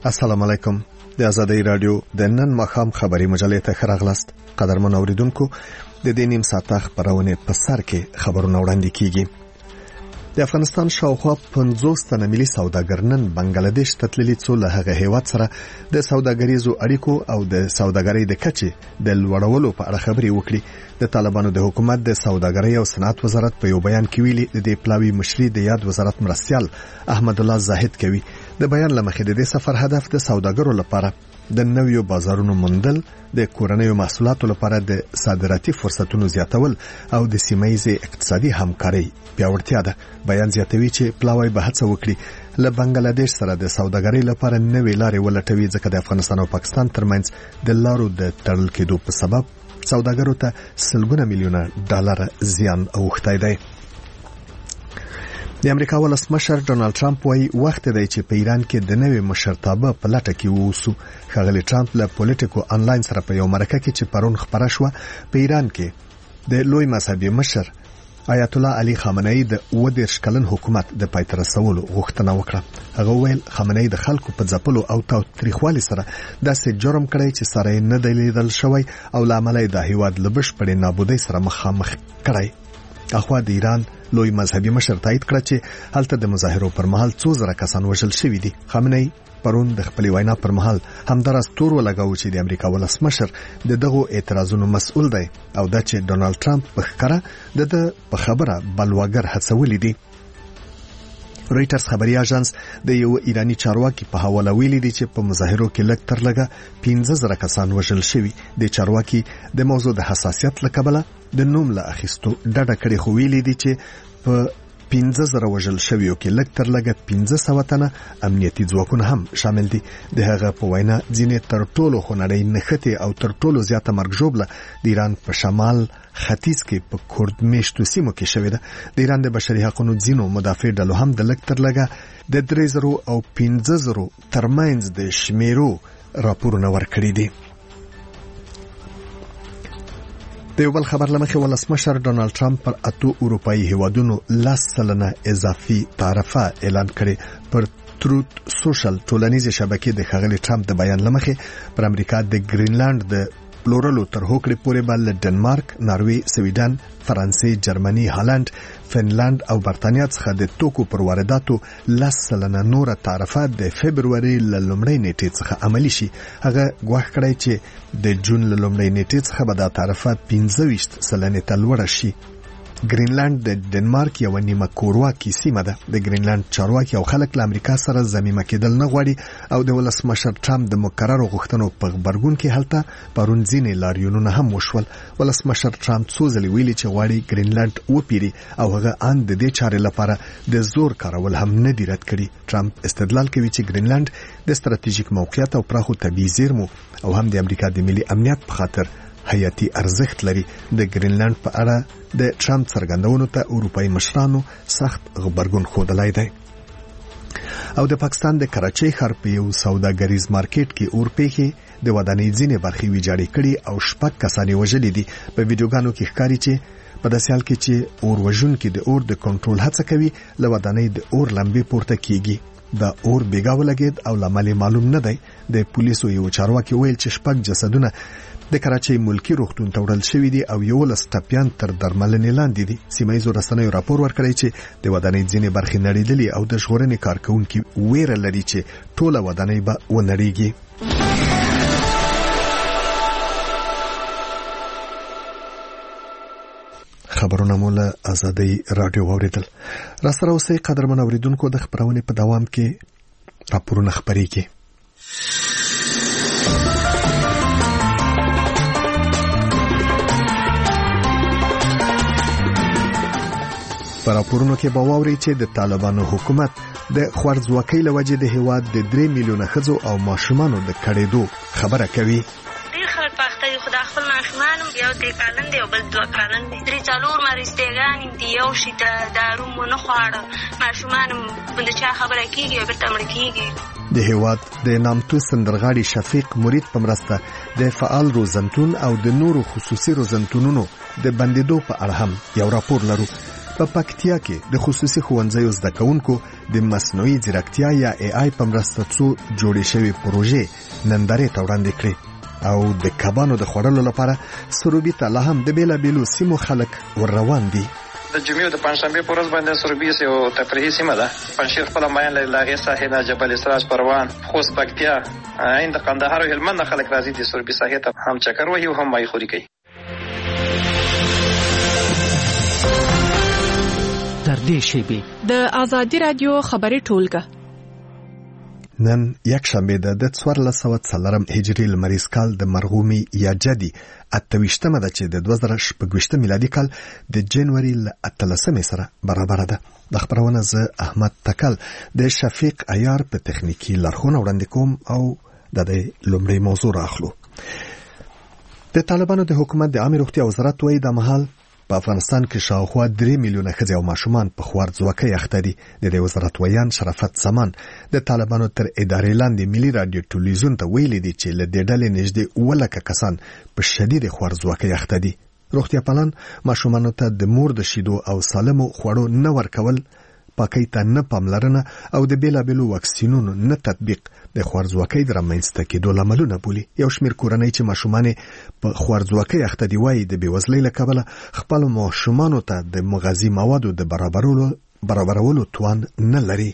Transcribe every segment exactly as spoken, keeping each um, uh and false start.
السلام علیکم. د آزادۍ رادیو د نن ماښام خبري مجلې ته خراغلاست. قدرمن اوریدونکو، د دې نیم ساعته خبرونه په سر کې خبرونه وړاندې کیږي. د افغانستان شاوخوا پنځوس تنه ملي سوداګر نن بنگلاديش ته تللي څو له هغه هیواد سره د سوداګریزو اړیکو او د سوداګرۍ د کچې د لوړولو په اړه خبرې وکړي. د طالبانو د حکومت د سوداګرۍ او صنعت وزارت په یو بیان کې ویلي د پلاوی مشري د یاد وزارت مرستيال احمد الله زاهد کوي د بیان لمخې د سفر هدف د سوداګرو لپاره د نویو بازارونو موندل، د کورنیو محصولاتو لپاره د صادراتي فرصتونو زیاتول او د سیمه‌ییزې اقتصادي همکارۍ پیاوړتیا ده. بیان زیاتوي چې پلاوی به هڅه وکړي له بنگلاديش سره د سوداګرۍ لپاره نوې لارې ولټوي، ځکه د افغانستان او پاکستان ترمنځ د لارو د تړل کېدو په سبب سوداګرو ته سلګونه میلیونه ډالر زیان اوښتی دی. د امریکا ولسمشر ډونالد ټرمپ وايي وخت دی چې په ایران کې د نوې مشرتابه په لټه کې ووسو. ښاغلی ټرمپ له پولیټیکو انلاین سره په یو مرکه کې چې پرون خبره شوه په ایران کې د لوی مذهبي مشر آیت الله علي خامنه‌ای د اووه دېرش کلن حکومت د پای ته رسولو غوښتنه وکړه. هغه ویل خامنه‌ای د خلکو په ځپلو او تاوتریخوالي سره داسې جرم کړی چې سره یې نه دی لیدل شوی او له امله د هیواد له بشپړې نابودۍ سره مخامخ کړی. اخوا د ایران لوی مذهبي مشر تایید کړ چې هلته د مظاهرو پر مهال څو زره کسان وژل شوي دي. خامنه‌ای پرون د خپل وینا پر مهال همدارس تور ولګاو چې د امریکا ولسمشر د دغو اعتراضونو مسؤل دی او دا چې ډونالد ټرمپ په ښکاره د په خبره بلواګر هڅولې دي. رويټرز خبري اژانس د یو ایرانی چارواکي په حواله ویلي دي چې په مظاهرو کې لږ تر لږه پنځه زره کسان وژل شوي. د چارواکي د موضوع د حساسیت له کبله د نوم له اخیستو ډډه کړې، خو ویلي دي چې په پنځه زره وژل شویو کې لږ تر لږه پنځه سوه تنه امنیتي ځواکونه هم شامل دي. د هغه په وینا ځینې تر ټولو خونړۍ نښتې او تر ټولو زیاته مرګ ژوبله د ایران په شمال ختیځ کې په کورد میشتو سیمو کې شوې ده. د ایران د بشري حقوقو ځینو مدافع ډلو هم د لږ تر لږه د درې زرو او پنځه زرو ترمنځ د شمیرو راپورونه ورکړي دي. د یو بل خبر لمخې ولسمشر ډونالد ټرمپ پر اتو اروپایي هیوادونو لس سلنه اضافي تعرفه اعلان کړي. پر تروت سوشل ټولنیزې شبکې د ښاغلي ټرمپ د بیان لمخې پر امریکا د ګرینلند د پلورلو تر هوکړې پورې به له ډنمارک، ناروې، سویډن، فرانسې، جرمني، هالند، فنلند او برتانیا څخه د توکو پر وارداتو لس سلنه نوره تعرفه د فبروري له لومړۍ نیټې څخه عملي شي. هغه ګواښ کړی چې د جون له لومړۍ نیټې څخه به دا تعرفه پنځه ویشت سلنې ته لوړه شي. ګرینلند د ډنمارک یو نیمه کورواکي سیمه ده. د ګرینلند چارواکي او خلک له امریکا سره ضمیمه کېدل نه غواړي او د ولسمشر ټرمپ د مکررو غوښتنو په غبرګون کې هلته پرون ځینې لاریونونه هم وشول. ولسمشر ټرمپ څو ځلې ویلي چې غواړي ګرینلند وپیري او هغه ان د دې چارې لپاره د زور کارول هم نه دی رد کړي. ټرمپ استدلال کوي چې ګرینلند د ستراتیژیک موقعیت او پراخو طبیعي زیرمو او هم د امریکا د ملي امنیت په خاطر حیاتي ارزښت لري. د ګرینلند په اړه د ټرمپ څرګندونو ته اروپایي مشرانو سخت غبرګون ښودلی دی. او د پاکستان د کراچۍ ښار په یو سوداګریز مارکیټ کې اورپېښې د ودانۍ ځینې برخې ویجاړې کړي او شپږ کسان یې وژلي دي. په ویډیوګانو کې ښکاري چې په داسې حال کې چې اور وژونکي د اور د کنټرول هڅه کوي، له ودانۍ د اور لمبې پورته کیږي. دا اور بیګا ولګید او لامل معلوم نه دی. د پولیسو یو چارواکي ویل چې شپږ جسدونه د کراچۍ ملکی روغتون ته وړل شوي دي او یولس ټپیان تر درملنې لاندې دي. سیمه‌ییزو رسنیو راپور ورکړی چې د ودانۍ ځینې برخې نړېدلې او د ژغورنې کارکوونکي ویره لري چې ټوله ودانۍ به ونړېږي. خبرونه مو له آزادۍ رادیو واوریدل. را سره اوسئ قدرمن اوریدونکو. د خبرونې په دوام کې راپورونه خپرېږي. په راپورونو کې به واورئ چې د طالبانو حکومت د خوارځواکۍ له وجې د هیواد د درې میلیونه ښځو او ماشومانو د کړېدو خبره کوي. ډېر خلک پاخته دي، خو د خپل ماشومان یو درې کلن دی او بل دوه کلن دی. درې څلور مرستېګانې دي، یو شي ته دارو مو نه خواړه، ماشومان د چا خبره کېږي او بېرته مړه کېږي. د هیواد د نامتو سندرغاړي شفیق مرید په مرسته د فعال روزنتون او د نورو خصوصي روزنتونونو د بندیدو په اړه هم یو راپور لرو. په پکتیا کې د خصوصي ښوونځیو زده کوونکو د مصنوعي ځیرکتیا یا ای آی په مرسته څو جوړې شوې پروژې نندارې ته وړاندې کړې او د کبانو د خوړلو لپاره سروبي ته لا هم د بیلابیلو سیمو خلک ور روان دي. د جمعې د پنځشنبې په ورځ باندې سروبي یو تفریحي سیمه ده. پنځشیر خپل ماین له لاغې ساحې نه جبل اسراج پروان خوست پکتیا عین د قندهار او هلمند خلک راځي د سروبي ساحې ته هم چکر وهي او هم مای خوري کوي. تر دې شیبې د آزادي رادیو خبري ټولګه نن یک شنبه ده د څوارلس سوه څلورم هجري لمریز کال د مرغومي یا جدي اتهویشتمه ده چې د دوه زره شپږویشت میلادي کال د جنوري له اتلسمې سره برابر ده. د خبرونه زه احمد تکل د شفیق عیار په تخنیکی لارښوونه وړاندې کوم او د دې لومړی موضوع راخلو. د طالبانو د حکومت د عامه روغتیا وزارت وایي د مهال په افغانستان کې شاوخوا درې میلیونه ښځې او ماشومان په خوارځواکۍ اخته دي. د دې وزارت ویان شرافت سامان د طالبانو تر ادارې لاندې ملي رادیو ټلویزیون ته ویلي دي چې له دې ډلې نږدې اووه لکه کسان په شدید خوارځواکۍ اخته دي. روغتیا پالان ماشومانو ته د مور د شیدو او سالمو خوړو نه ورکول، پاکۍ ته نه پاملرنه او د بیلابیلو واکسینونو نه تطبیق د خوارځواکۍ د رامنځته کېدو لاملونه بولي. یو شمېر کورنۍ چې ماشومان په خوارځواکۍ اخته دي وایي د بېوزلۍ له کبله خپل ماشومانو ته د مغذي موادو د برابرولو برابرولو توان نه لري.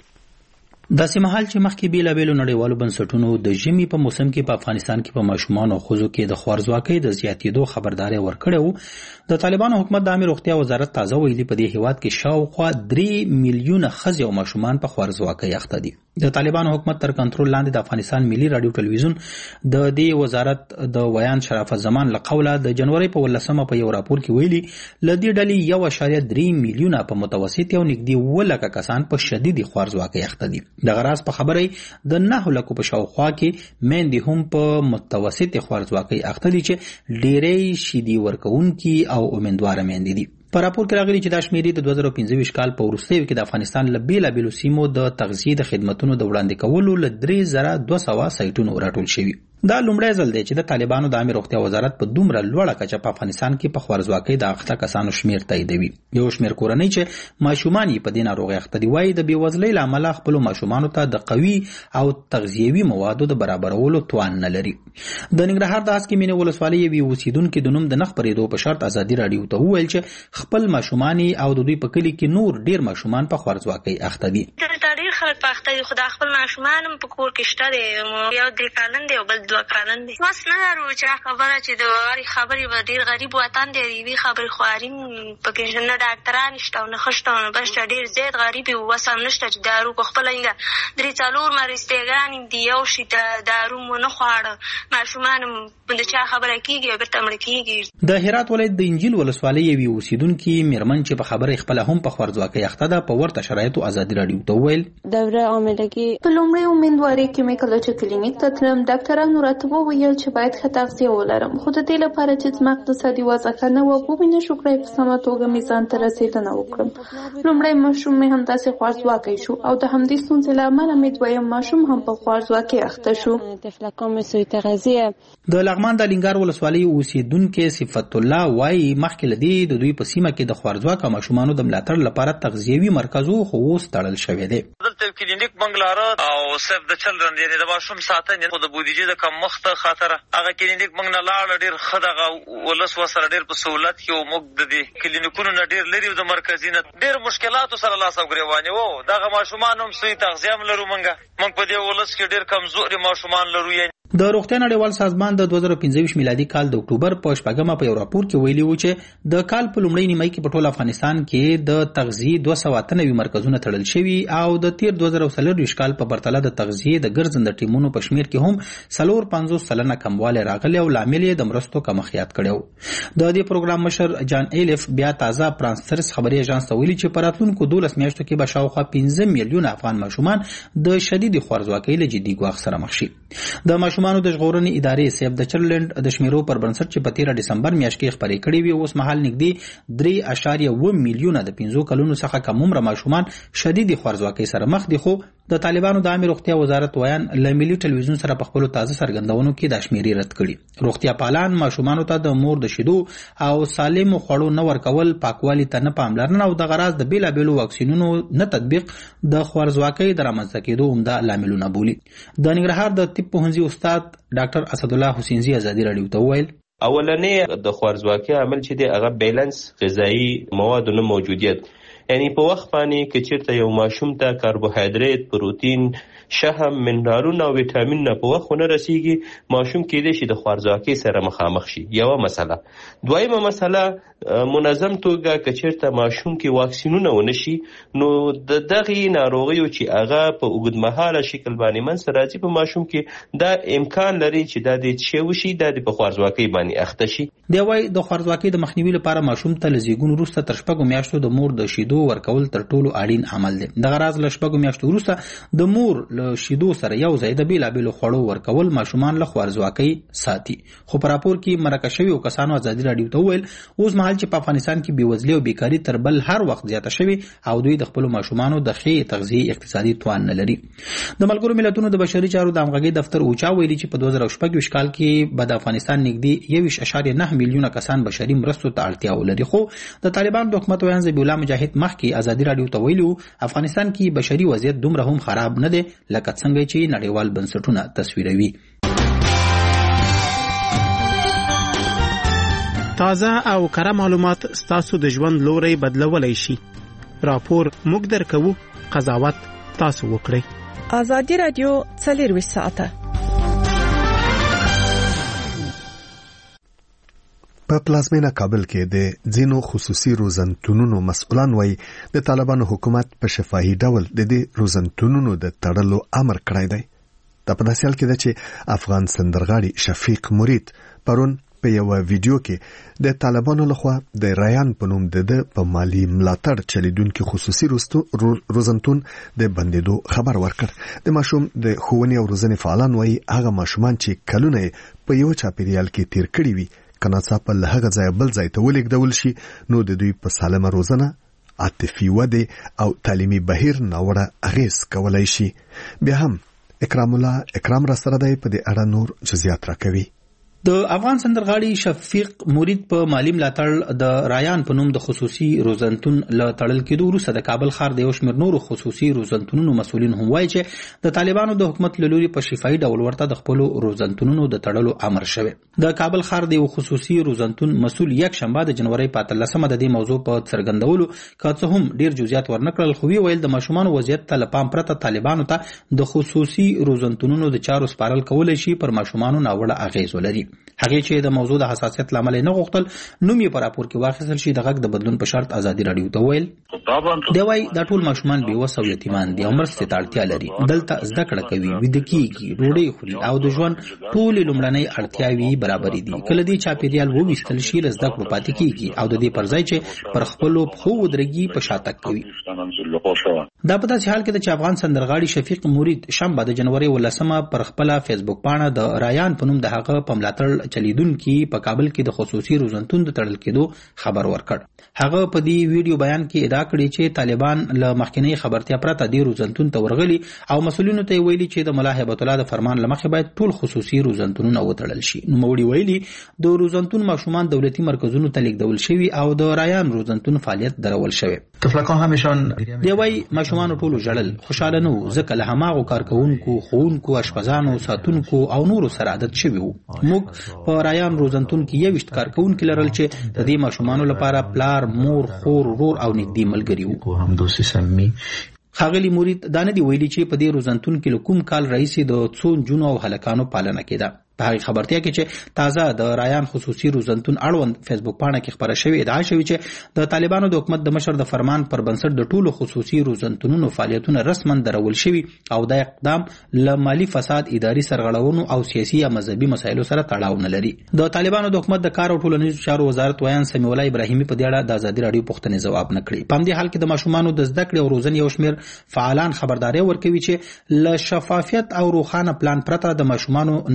داسې مهال چې مخکې بیلابیلو نړیوالو بنسټونو د ژمي په موسم کې په افغانستان کې په ماشومان او ښځو کې د خوارځواکۍ د زیاتېدو خبرداري ورکړې وو، د طالبانو حکومت د عامه روغتیا وزارت تازه ویلي په دې هیواد کې شاوخوا درې میلیونه ښځې او ماشومان په خوارځواکۍ اخته دي. د طالبانو حکومت تر کنټرول لاندې د افغانستان ملي رادیو ټلویزیون د دې وزارت د ویان شرافت زمان له قوله د جنوري په ولسمه په یو راپور کې ویلي ل دې ډلې یو اشاریه درې میلیونه په متوسط یو نږدې اووه لکه کسان په شدید خوارځواکۍ اخته دي. د غراس په خبرې د نه لکو په شاوخوا کې مېندې هم په متوسط خوارځواکۍ اخته دي چې ډېرې شیدې ورکوونکي او امیندواره میندې دي. په راپور کې راغلي چې دا شمیرې د دوه زره پنځه ویشت کال په وروستیو کې د افغانستان له بیلابیلو سیمو د تغذیې د خدمتونو د وړاندې کولو له درې زره دوه سوه سایټونو راټول شوي. دا لومړی ځل دی چې د طالبانو د عامه روغتیا وزارت په دومره لوړه کچه په افغانستان کې په خوارځواکۍ د اخته کسانو شمیر تاییدوي. یو شمیر کورنۍ چې ماشومان یې په دې ناروغۍ اخته دي وایي د بېوزلۍ له امله خپلو ماشومانو ته د قوي او تغذیوي موادو د برابرولو توان نه لري. د ننګرهار د هسکې مینې ولسوالۍ یوې اوسیدونکي د نوم د نه خپرېدو په شرط ازادي راډیو ته وویل چې خپل ماشومان او د دوی په کلي کې نور ډېر ماشومان په خوارځواکۍ اخته دي. ډېر خلک په اخته دي، خو دا خپل ماشومان هم په کور کې شته دی، یو درې کلن دی او بل دوه کلن دی. وس نه لرو چې خبره چې د هرې خبرې به ډېر غریب وطن دی، د یوې خبرې خواري پکې نه ډاکټران شته او نه ښه شته او نه بس ډېر زیات غریب یو، وس هم نشته چې دارو په خپله هینګه درې څلور مرستېګانې دي، یو شي ته دارو مو نه خواړه، ماشومان هم د چا خبره کېږي او بېرته مړه کېږي. د هرات ولایت د انجیل ولسوالۍ یوې اوسیدونکي مېرمن چې په خبره خپله هم په خوارځواکۍ اخته ده په ورته شرایطو ازادي راډیو ته وویل دوره عاملګي په لومړۍ امیندوارۍ کې مې کله چې کلینیک ته تلم ډاکټرانو راته وویل چې باید ښه تغذیه ولرم، خو د دې لپاره چې زما اقتصادي وضع ښه نه وه ومې نشو کړی په سمه توګه مې ځان ته رسېدنه وکړم. لومړی ماشوم مې همداسې خوارځواکی شو او د همدې ستونزې له امله مې دویم ماشوم هم په خوارځواکۍ اخته شو. د لغمان د لینګار ولسوالۍ اوسیدونکي صفت الله وایي مخکې له دې د دوی په سیمه کې د خوارځواکه ماشومانو د ملاتړ لپاره تغذیوي مرکز و خو اوس تړل شوی دی. دلته کلینیک بنګلاره او سیف د چلډرن یعنې د ماشوم ساتنې خو د بودیجې د کمښت خاطره هغه کلینیک موږ نه لاړه، ډېر ښه دغه ولس ورسره ډېر په سهولت کې و، موږ د دې کلینیکونو نه ډېر لرې د مرکزي نه ډېر مشکلاتو سره لاس او ګرېوانې وو. دغه ماشومان هم صحي تغذیه هم لرو، موږ موږ په دې ولس کې ډېر کمزوري ماشومان لرو. د روغتیا نړیوال سازمان د دوه زره پنځه ویشت میلادي کال د اکتوبر په شپږمه په یو راپور کې ویلي و چې د کال په لومړۍ نیمایي کې په ټول افغانستان کې د تغذیې دوه سوه اته نوي مرکزونه تړل شوي او د تیر دوه زره څلرویشت کال په پرتله د تغذیې د ګرځنده ټیمونو په شمیر کې هم څلور پنځوس سلنه کموالی راغلی او لامل یې د مرستو کمښت کړی و. د دې پروګرام مشر جان ایلف بیا تازه فرانسرس خبري اژانس ته ویلي چې په راتلونکو دولس میاشتو کې به شاوخوا پنځه میلیونه افغان ماشومان د شدید خوارځواکۍ له جدي ګواښ سره مخ شي. د ماشومانو د ژغورنې ادارې سیف د چلډرن د شمیرو پر بنسټ چې په تیره ډسمبر میاشت کې خبرې کړې وي اوس مهال نږدې درې اشاریه اووه میلیونه د پنځو کلونو څخه کم عمره ماشومان شدید خوارځواکۍ سره مخ دي، خو د طالبانو د عامه روغتیا وزارت ویان ل ملي ټلویزیون سره په خپل تازه سرګندونو کې د شمیرې رد کړي. روغتیا پالان ماشومان ته د مور د شیدو او سالم خوړو نه ورکول، پاکوالي ته نه پاملرنه او د غراض د بیلابېلو واکسینونو نه تطبیق د خوارزواکۍ د رامنځته کېدو عمده لاملونه بولي. د ننګرهار د طب پوهنځي استاد ډاکټر اسدالله حسینزي ازادي راډیو ته وویل اولنې د خوارزواکۍ عامل چې دی هغه بیلانس غذایی موادو نه موجودیت، یعنی په وخت باندې که چیرته یو ماشوم ته کاربوهایدریت، پروتین، شحم، منرالونه او ویټامینونه په وخت ونه رسیږي، ماشوم کېدای شي د خوارزواکۍ سره مخامخ شي. یوه مسله. دویمه مسله، منظم توګه که چیرته ماشوم کې واکسینونه ونه شي نو د دغې ناروغیو چې هغه په اوږدمهاله شکل باندې منځته راځي په ماشوم کې دا امکان لري چې دا د څه وشي، دا د په خوارزواکۍ باندې اخته شي. دی وايي د خوارزواکۍ د مخنیوي لپاره ماشوم ته له زیږون وروسته تر شپږو میاشتو د مور د شیدو ورکول تر ټولو اړین عمل دی. دغه راز له شپږو میاشتو وروسته د مور له شیدو سره یو ځای د بیلابېلو خوړو ورکول ماشومان له خوارزواکۍ ساتي. خو په راپور کې مرکه شویو کسانو ازادي راډیو ته وویل اوس مهال چې په افغانستان کې بېوزلي او بیکاري تر بل هر وخت زیاته شوې او دوی د خپلو ماشومانو د ښې تغذیې اقتصادي توان نه لري. د ملګرو ملتونو د بشري چارو د همغږۍ دفتر اوچا ویلي چې په دوه زره شپږ کال کې به د افغانستان نږدې یوویشت اعشاریه نه میلیونه کسان بشري مرستو ته اړتیا ولري. خو د طالبانو د حکومت ویان ذبیح الله مجاهد مخکې ازادي راډیو ته ویلي افغانستان کې بشري وضعیت دومره هم خراب نه دی لکه څنګه چې نړیوال بنسټونه تصویروي. تازه او کره معلومات ستاسو د ژوند لوري بدلولای شي. راپور موږ درکوو، قضاوت تاسو وکړئ. ازادي راډیو څلورویشت ساعته په پلازمینه کابل کې د ځینو خصوصي روزنتونونو مسؤلان وایي د طالبانو حکومت په شفاهي ډول د دې روزنتونونو د تړلو امر کړی دی. دا په داسې حال کې ده چې افغان سندرغاړي شفیق مرید پرون په یو ویډیو کې د طالبانو لخوا د رایان په نوم د په مالی ملاتړ چلیدونکو خصوصي روزنتون د بندیدو خبر ورکړ. د ماشوم د ښوونې او روزنې فعالان وایي هغه ماشومان چې کلونه په یو چاپیریال کې تیر کړي وي کنه څاپه له هغه ځای بل ځای ته ولېږدول شي نو د دوی په سالمه روزنه، عاطفي وده او تعلیمي بهیر ناوړه اغیز کولای شي. بیا هم اکرام الله اکرام را سره دی په دې اړه نور جزئیات راکوي. د افغان سندرغاړي شفیق مرید په مالی ملاتړ د رایان په نوم د خصوصي روزنتون له تړل کېدو وروسته د کابل ښار د یو شمېر نورو خصوصي روزنتونونو مسؤلین هم وایي چې د طالبانو د حکومت له لوري په شفاهي ډول ورته د خپلو روزنتونونو د تړلو امر شوی. د کابل ښار د یو خصوصي روزنتون مسؤل یک شنبه د جنوري په اتلسمه د دې موضوع په څرګندولو که څه هم ډیر جزئیات ورنکړل خو ویل د ماشومانو وضعیت ته له پام پرته طالبانو ته د خصوصي روزنتونونو د چارو سپارل کولای شي پر ماشومانو ناوړه اغیز ولري. هغه چې د موضوع د حساسیت لامل نه غوښتل نوم یې په راپور کې واخیستل شي. د غږ د بدلون په شرط ازادي راډیو ته ویل دی وايي دا ټول ماشومان بې وسه او یتیمان دي او مرستې ته اړتیا لري. دلته زده کړه کوي، ویده کېږي، ډوډۍ خوري او د ژوند ټولې لومړنۍ اړتیاوې برابرې دي. کله دې چاپیریال وویستل شي له زده کړو پاتې کېږي او د دې پر ځای چې پر خپلو پښو ودرېږي په شاتګ کوي. دا په داسې حال کې چې افغان سندرغاړي شفیق مرید شنبه د جنوري ولسمه پر خپل فیسبوک پاڼه د رایان په نوم د هغه په ملاتړ چلیدونکو په کابل کې د خصوصي روزنتون د تړل کېدو خبر ورکړ. هغه په دې ویډیو بیان کې ادعا کړې چې طالبان له مخکنی خبرتیا پرته د روزنتون ته ورغلي او مسؤلینو ته ویلي چې د ملا هیبت الله د فرمان لمخې باید ټول خصوصي روزنتونونه وتړل شي. نو موړي ویلي د روزنتون ماشومان دولتي مرکزونو ته لیږدول شوي او د رایان روزنتون فعالیت درول شوی. طفلکان همیشان دی وايي ماشومان ټول ژړل، خوشاله نه وو ځکه له هماغو کارکونکو، ښوونکو، اشپزانو، ساتونکو او نورو سره عادت شوي وو. موږ په رایان روزنتون کې یویشت کارکونکي لرل چې د دې ماشومانو لپاره پلار، مور، خور، ورور او نږدې ملګري وو. هم دوستي سمي ښاغلي مرید دا نه دی ویلي چې په دې روزنتون کې له کوم کال راهیسې د څو نجونو او هلکانو پالنه کېده. په هغې خبرتیا کې چې تازه د رایان خصوصي روزنتون اړوند فیسبوک پاڼه کې خبره شوې ادعا شوې چې د طالبانو د حکومت د مشر د فرمان پر بنسټ د ټولو خصوصي روزنتونونو فعالیتونه رسما درول شوي او دا اقدام له مالی فساد، اداري سرغړونو او سیاسي یا مذهبي مسایلو سره تړاو نه لري. د طالبانو د حکومت د کار او ټولنیزو چارو وزارت ویان سمیع الله ابراهیمي په دې اړه د ازادي راډیو پوښتنې ځواب نه کړي. په همدې حال کې د ماشومانو د زده کړې او روزنې یو شمېر فعالان خبرداری ورکوي چې له شفافیت او روښانه پلان پرته د ماشومانو ناڅاپي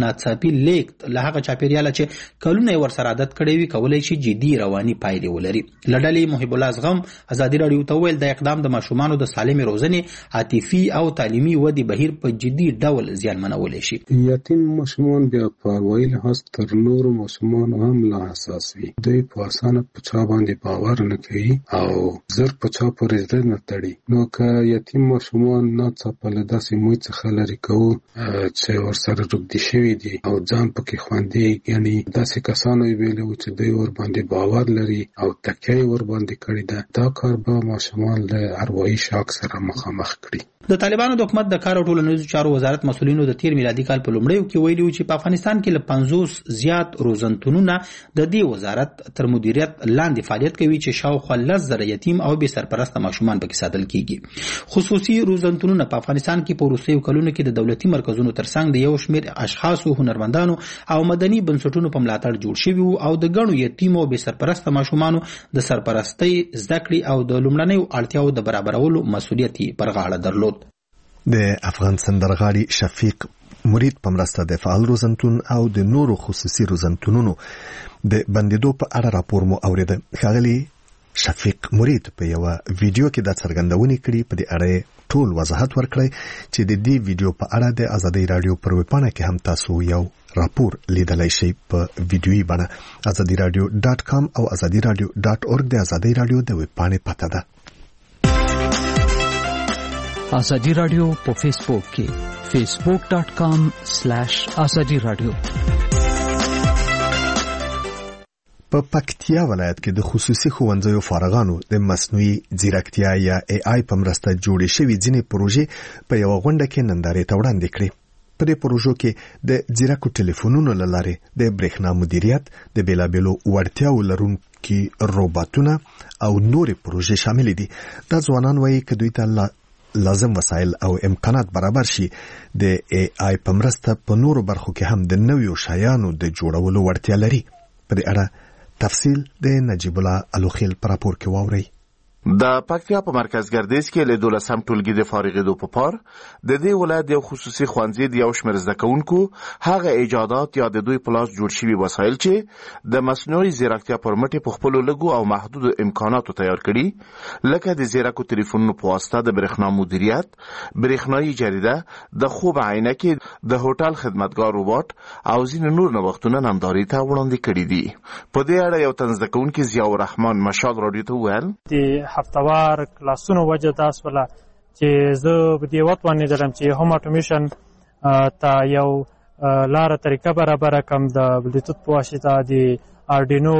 تعلیمي لیکت له هغه چاپیریاله چې کلونه ورسره عادت کړی وي کولای شي جدي رواني پایلې ولري. له ډلې محب الله زغم ازادي راډیو ته وویل د اقدام د ماشومانو د سالمې روزنې عاطفي او تعلیمي ودې بهیر په جدي ډول زیانمنولی شي. یتیم ماشومان بیا په اروایي لحاظ تر نورو ماشومانو هم لا حساس وي. دوی په اسانه په چا باندې باور نه کوي او زر په چا پورې زړه نه تړي. نو که یتیم ماشومان ناڅاپه له داسې موی څخه لرې کوو چې ورسره روږدي شوي دي او ځان پکې خوندي یعنی داسې کسانو یې ویلي وو چې دوی ورباندې باور لري او تکیه یې ورباندې کړې ده، دا کار به ماشومان له اروایي شاک سره مخامخ کړي. د طالبانو د حکومت د کار او ټولنیزو چارو وزارت مسؤلینو د تیر میلادي کال په لومړیو کې ویلي و چې په افغانستان کې له پنځوس زیات روزنتونونه د دې وزارت تر مدیریت لاندې فعالیت کوي چې شاوخوا لس زره یتیم او بې سرپرسته ماشومان پکې ساتل کیږي. خصوصي روزنتونونه په افغانستان کې په وروستیو کلونو کې د دولتي مرکزونو ترڅنګ د یو شمېر اشخاصو، هنرمندانو او مدني بنسټونو په ملاتړ جوړ شوي وو او د ګڼو یتیمو او بې سرپرسته ماشومانو د سرپرستۍ زده کړې او د لومړنیو اړتیاو د برابرولو مسؤلیت یې پر غاړه درلود. د افغان سندرغاړي شفیق مرید په مرسته د فعال روزنتون او د نورو خصوصي روزنتونونو د بندیدو په اړه راپور مو اوریده. ښاغلی شفیق مرید په یو ویډیو کې د څرګندونې کړي په دې اړه ټول وضاحت ورکړی چې د دې ویډیو په اړه د ازادي رادیو پر ویبپاڼه کې هم تاسو یو راپور لیدلای شئ په ویډیویي بڼه. ازادي رادیو ډاټ کام او ازادي رادیو ډاټ اورګ د ازادي رادیو د ویبپاڼې پته ده. ازادي رادیو په فیسبوک کې فیسبوک ډاټ کام سلیش ازادي رادیو. په پکتیا ولایت کې د خصوصي ښوونځیو فارغانو د مصنوعي ځیرکتیا یا ای آی په مرسته جوړې شوې ځینې پروژې په یوه غونډه کې نندارې ته وړاندې کړې. په دې پروژو کې د ځیرکو ټلیفونونو له لارې د برېښنا مدیریت، د بېلابېلو وړتیاو لرونکي روباټونه او نورې پروژې شاملې دي. دا ځوانان وایي که دوی ته لازم وسایل او امکانات برابر شي د ای آی په مرسته په نورو برخو کې هم د نویو شیانو د جوړولو وړتیا لري. په دې اړه تفصیل د نجیب الله الوخیل په راپور کې واورئ. د پکتیا په مرکز ګردیز کې له دولسم ټولګي د فارغېدو په پار د دې ولایت یو خصوصي ښوونځي د یو شمېر زده کوونکو هغه ایجادات یا د دوی په لاس جوړ شوي وسایل چې د مصنوعي ځیرکتیا پر مټ په خپلو لږو او محدودو امکاناتو تیار کړي، لکه د ځیرکو ټلیفونونو په واسطه د برېښنا مدیریت، برېښنایي جریده، د خوب عینکې، د هوټل خدمتګار روباټ او ځینې نور نوښتونه نندارې ته وړاندې کړي دي. په دې اړه یو تن زده کوونکی ضیاء الرحمن مشال راډیو ته وویل هفتوار کلاسونو وجه دا سوله چې زه په دې وتوانېدلم چې هوم اټومیشن ته یو لاره طریقه برابره کړم د بلوتوث په واسطه، د آرډینو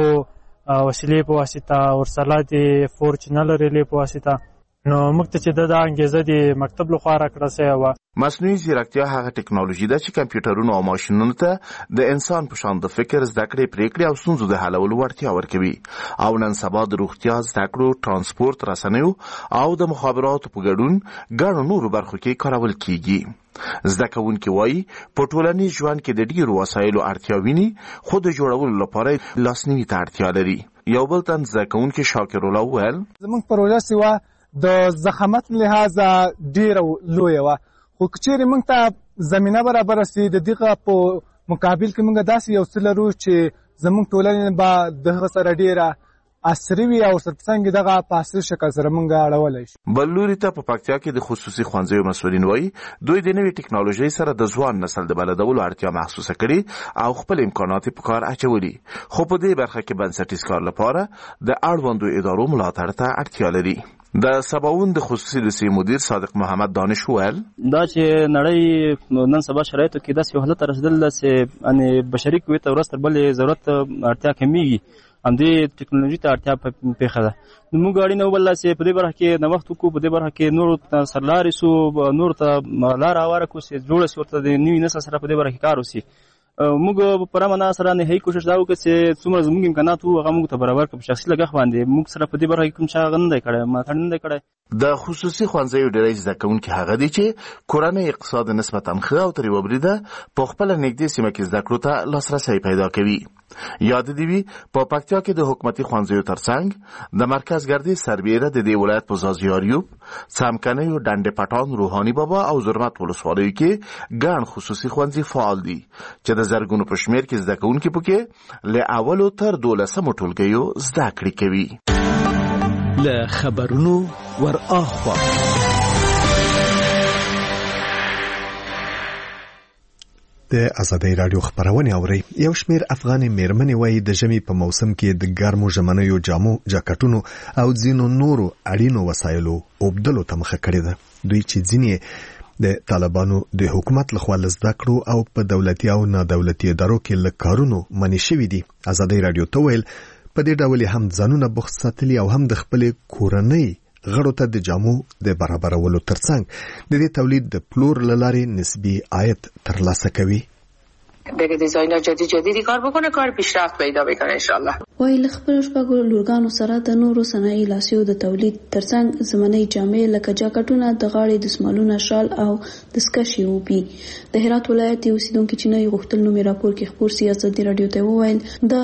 وسیلې په واسطه، ورسره د فور چینل ریلې په واسطه. نو موږ ته چې دا انګیزه د مکتب لخوا راکړه سوې وه. مصنوعي ځیرکتیا هغه ټکنالوژي ده چې کمپیوټرونو او ماشینونو ته د انسان په شان د فکر، زده کړې، پریکړې او ستونزو د حلولو وړتیا ورکوي او نن سبا د روغتیا، زده کړو، ترانسپورت، رسنیو او د مخابراتو په ګډون ګڼو نورو برخو کې کارول کیږي. زده کوونکي وایي په ټولنیز ژوند کې د ډېرو وسایلو اړتیا ویني، خو د جوړولو لپاره لاسنیوي ته اړتیا لري. یو بل تن زده کوونکي شاکر الله وویل زموږ پروژه سوه د زخامت لحاظه ډیره لویه وه، خو که چیرې موږ ته زمینه برابره سي د دغه په مقابل کې موږ داسې یو څه لرو چې زموږ ټولنې به د هغه سره ډیره عصري وي او سرڅنګ دغه په عصري شکل سره موږ اړولی شو. بل لوري ته په پکتیا کې د خصوصي ښوونځیو مسؤلین وایي دوی د نوې ټکنالوژۍ سره د ځوان نسل د بلدولو اړتیا محسوسه کړي او خپل امکانات په کار اچولي، خو په دې برخه کې بنسټیز کار لپاره د اړوندو ادارو ملاتړ ته اړتیا لري. د سباون د خصوصي لیسې مدیر صادق محمد دانش وویل دا چې نړۍ نن سبا شرایطو کې داسې یو حالت ته رسېدل ده چې یعنې بشري قوې ته ورځ تر بلې ضرورت اړتیا کمیږي، همدې ټکنالوژي ته اړتیا پېښه ده. نو موږ اړینه وبلله چې په دې برخه کې نوښت وکړو، په دې برخه کې نورو ته سرلارې سو، نورو ته لاره هواره کړو چې جوړه شي، ورته د نوي نسل سره په دې برخه کې کار وشي. موږ په رامنا سره نهایي کوشش دا وکړو چې څومره زموږ امکانات وو هغه موږ ته برابر کړو. په شخصي لګښت باندې موږ سره په دې برخه کې کوم چا هغه نه دی کړی، ملاتړ نه دی کړی. د خصوصي ښوونځیو ډېری زده کوونکي هغه دي چې کورنۍ اقتصاد نسبتا ښه او ترې وبریده په خپله نږدې سیمه کې زده کړو ته لاسرسی پیدا کوي. یاد دی وی په پکتیا کې د حکومتي ښوونځیو ترڅنګ د مرکز ګردي سربیره د دې ولایت په زازیاریوب، څمکنیو، ډنډ پټان، روحاني بابا او زرمت ولسوالیو کې ګڼ خصوصي ښوونځي فعال دي چې د زرګونو په شمېر کې زده کوونکي پکې له اولو تر دولسمو ټولګیو زده کړې کوي. له خبرونو ور اخوا د ازادۍ رادیو خبرونه اوري. یو شمیر افغاني میرمنې وایي د ژمي په موسم کې د ګرمو ژمنیو جامو، جاکټونو او ځینو نورو اړینو وسایلو اوبدلو ته مخه کړې ده. دوی چې ځینې د طالبانو د حکومت لخوا لزده کړو او په دولتي او نادولتي ادارو کې له کارونو منې شوي دي. ازادۍ رادیو ته ویل په دې ډول هم ځانونه بوخت ساتلي او هم د خپلې کورنۍ غړو ته د جامو د برابرولو ترڅنګ د دې تولید د پلور له لارې نسبی عاید ترلاسه کوي. بگه دیزاینر جدید جدیدی کار بکنه، کار پیشرفت پیدا بکنه انشالله. وای له خپل شپږو لورګانو سره د نورو صنایع لاسیو د تولید ترڅنګ زمنۍ جامې لکه جاکټونه، د غاړې دسمالونه، شال او دستکشې وبي. د هرات ولایت یو اوسیدونکو چې نه غوښتل نو مې راپور کې خبر سیاست دی رادیو ته وویل دا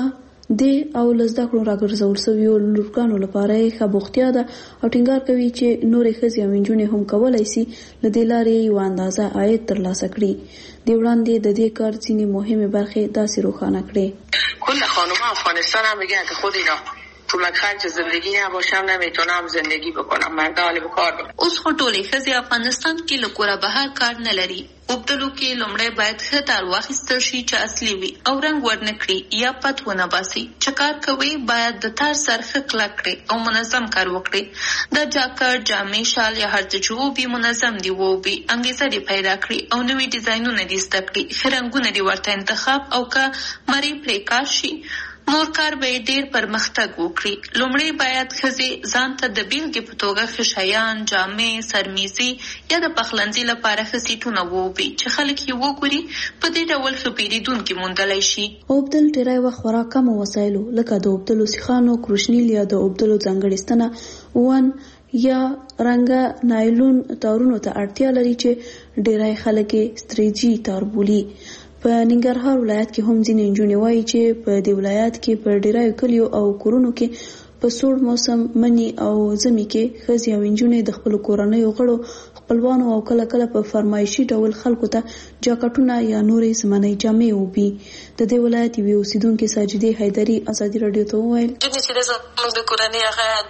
د او لزده کړو راګرځول سویو لورګانو لپاره ښه بوختیا ده او ټینګار کوي چې نورې ښځې او نجونې هم کولای شي له دې لارې یو اندازه عاید ترلاسه کړي. د وړاندې د دې کار ځینې مهمه برخې داسې روښانه کړي. کل خانوما افغانستان هم میگن که خود اینا پولک خرج زندگی نباشم نمیتونم زندگی بکنم، مرد حال به کار برم. اوس خو ټولې ښځې افغانستان کې له کوره بهر کار نه لري. وبدلو کې لومړی باید ښه تار واخیستل شي چې اصلي وي او رنګ ورنه کړي یا پت ونه باسي. چې کار کوي باید د تار سر ښه کلک کړي او منظم کار وکړي. د جاکټ، جامې، شال یا هر څه چې وبي منظم دي وبي، انګیزه دې پیدا کړي او نوي ډیزاینونه دې زده کړي. ښه رنګونه دې ورته انتخاب او که مري پرې کار شي نور کار به ډیر پرمختګ وکړي. لومړی باید ښځې ځان ته د بیلګې په توګه ښه شیان، جامې، سرمیزي یا د پخلنځي لپاره ښه سیټونه ووبي چې خلک یې وګوري، په دې ډول ښه پیرودونکي موندلی شي. اوبدل ډیری وخت خورا کمو وسایلو لکه د اوبدلو سیخانو، کروشنیل یا د اوبدلو ځانګړې ستنه، ون یا رنګه نایلون تارونو ته اړتیا لري چې ډیری خلک یې ستریجي تار بولي. په ننګرهار ولایت کې هم ځینې نجونې وایي چې په دې ولایت کې په ډیرو کلیو او کورونو کې په سوړ موسم منی او ژمي کې ښځې او نجونې د خپلو کورنیو غړو، خپلوانو او کله کله په فرمایشي ډول خلکو ته جاکټونه یا نورې زمنۍ جامې وبي. د دې ولایت یوې اوسیدونکې ساجدې حیدري ازادي رادیو ته وویل چې زموږ د کورنۍ هغه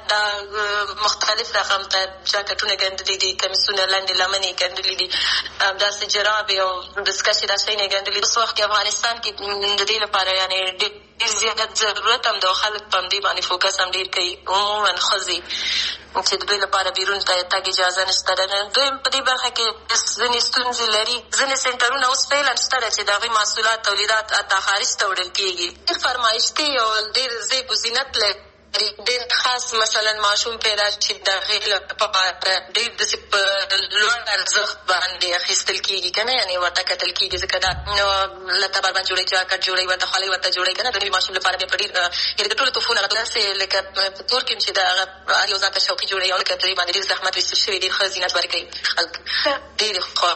د مختلف رقم ته جاکټونه ګنډلي دي، کمیسونه لاندې لمنې ګنډلي دي، داسې جرابې او دستکشې داسې یې ګنډلي دي. اوس وخت کې افغانستان کې د دې لپاره یعنې ډېر زیات ضرورت هم د خلک په همدې باندې فوکس هم ډېر کوي. عموما ښځې چې د دوی لپاره بیرون ته تګ اجازه نشته ده. دوی په دې برخه کې ځینې ستونزې لري. ځینې سنټرونه اوس فعلا شته ده چې د هغوی محصولات تولیدات حتی خارج ته وړل کېږي. ډېر فرمایشتي او ډېر زیب و زینت لري. ډېر خاص مثلا ماشوم پیدا چې د هغې لپاره ډېر داسې په لوړ ارزښت باندې اخیستل کېږي که نه، یعنې ورته کتل کېږي ځکه دا له تبر باندې جوړوي، جاکټ جوړوي، ورته خولۍ ورته جوړوي که نه. د نوي ماشوم لپاره بیا په ډېر یعنې د ټولو توفونه داسې لکه په کور کې چې د هغه هر یو ځان ته شوقي جوړوي او لکه په دې باندې ډېر زحمت ویستل شوی، ډېر ښه زینت ورکوي خلک. ډېرې خوا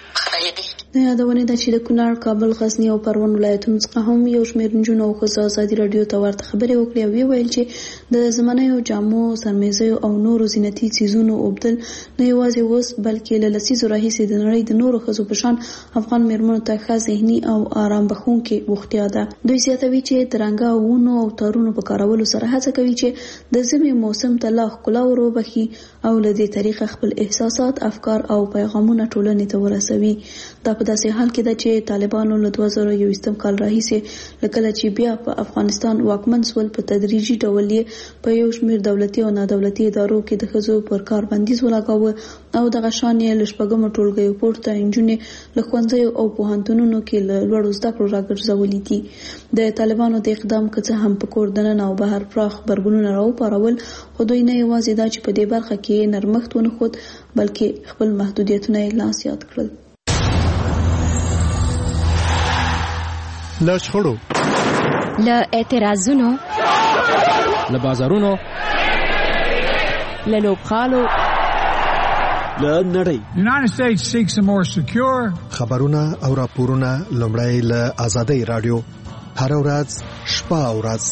د یادونې ده چې د کونړ، کابل، غزني او پروان ولایتونو څخه هم یو شمېر نجونو او ښځو ازادي راډیو ته ورته خبرې وکړې او ویې ویل چې د زمنیو جامو، سرمیزیو او نورو زینتي څیزونو اوبدل نه یوازې اوس بلکې له لسیزو راهیسې د نړۍ د نورو ښځو په شان افغان میرمنو ته ښه ذهني او آرام بښونکې بوختیا ده. دوی زیاتوي چې د رنګه ونو او تارونو په کارولو سره هڅه کوي چې د ژمي موسم ته لا ښکلا ور وبخي او له دې طریقه خپل احساسات، افکار او پیغامونه ټولنې ته ورسوي. دا په داسې حال کې ده چې طالبانو له دوه زره یوویشتم کال راهیسې له کله چې بیا په افغانستان واکمن سول په تدریجي ډول یې په یو شمېر دولتي او نادولتي ادارو کې د ښځو پر کار بندیز ولګاوه او دغه شان یې له شپږمو ټولګیو پورته نجونې له ښوونځیو او پوهنتونونو کې له لوړو زده کړو راګرځولي دي. د طالبانو د اقدام که څه هم په کور دننه او بهر پراخ غبرګونونه راوپارول، خو دوی نه یوازې دا چې په دې برخه کې نرمښت ونه ښود بلکې خپل محدودیتونه یې لاس یاد کړل. له شخړو، له اعتراضونو، له بازارونو، له لوبغالو، له نړۍ. United States seeks a more secure خبرونه او راپورونه لومړی له ازادۍ رادیو. هر ورځ شپه او ورځ.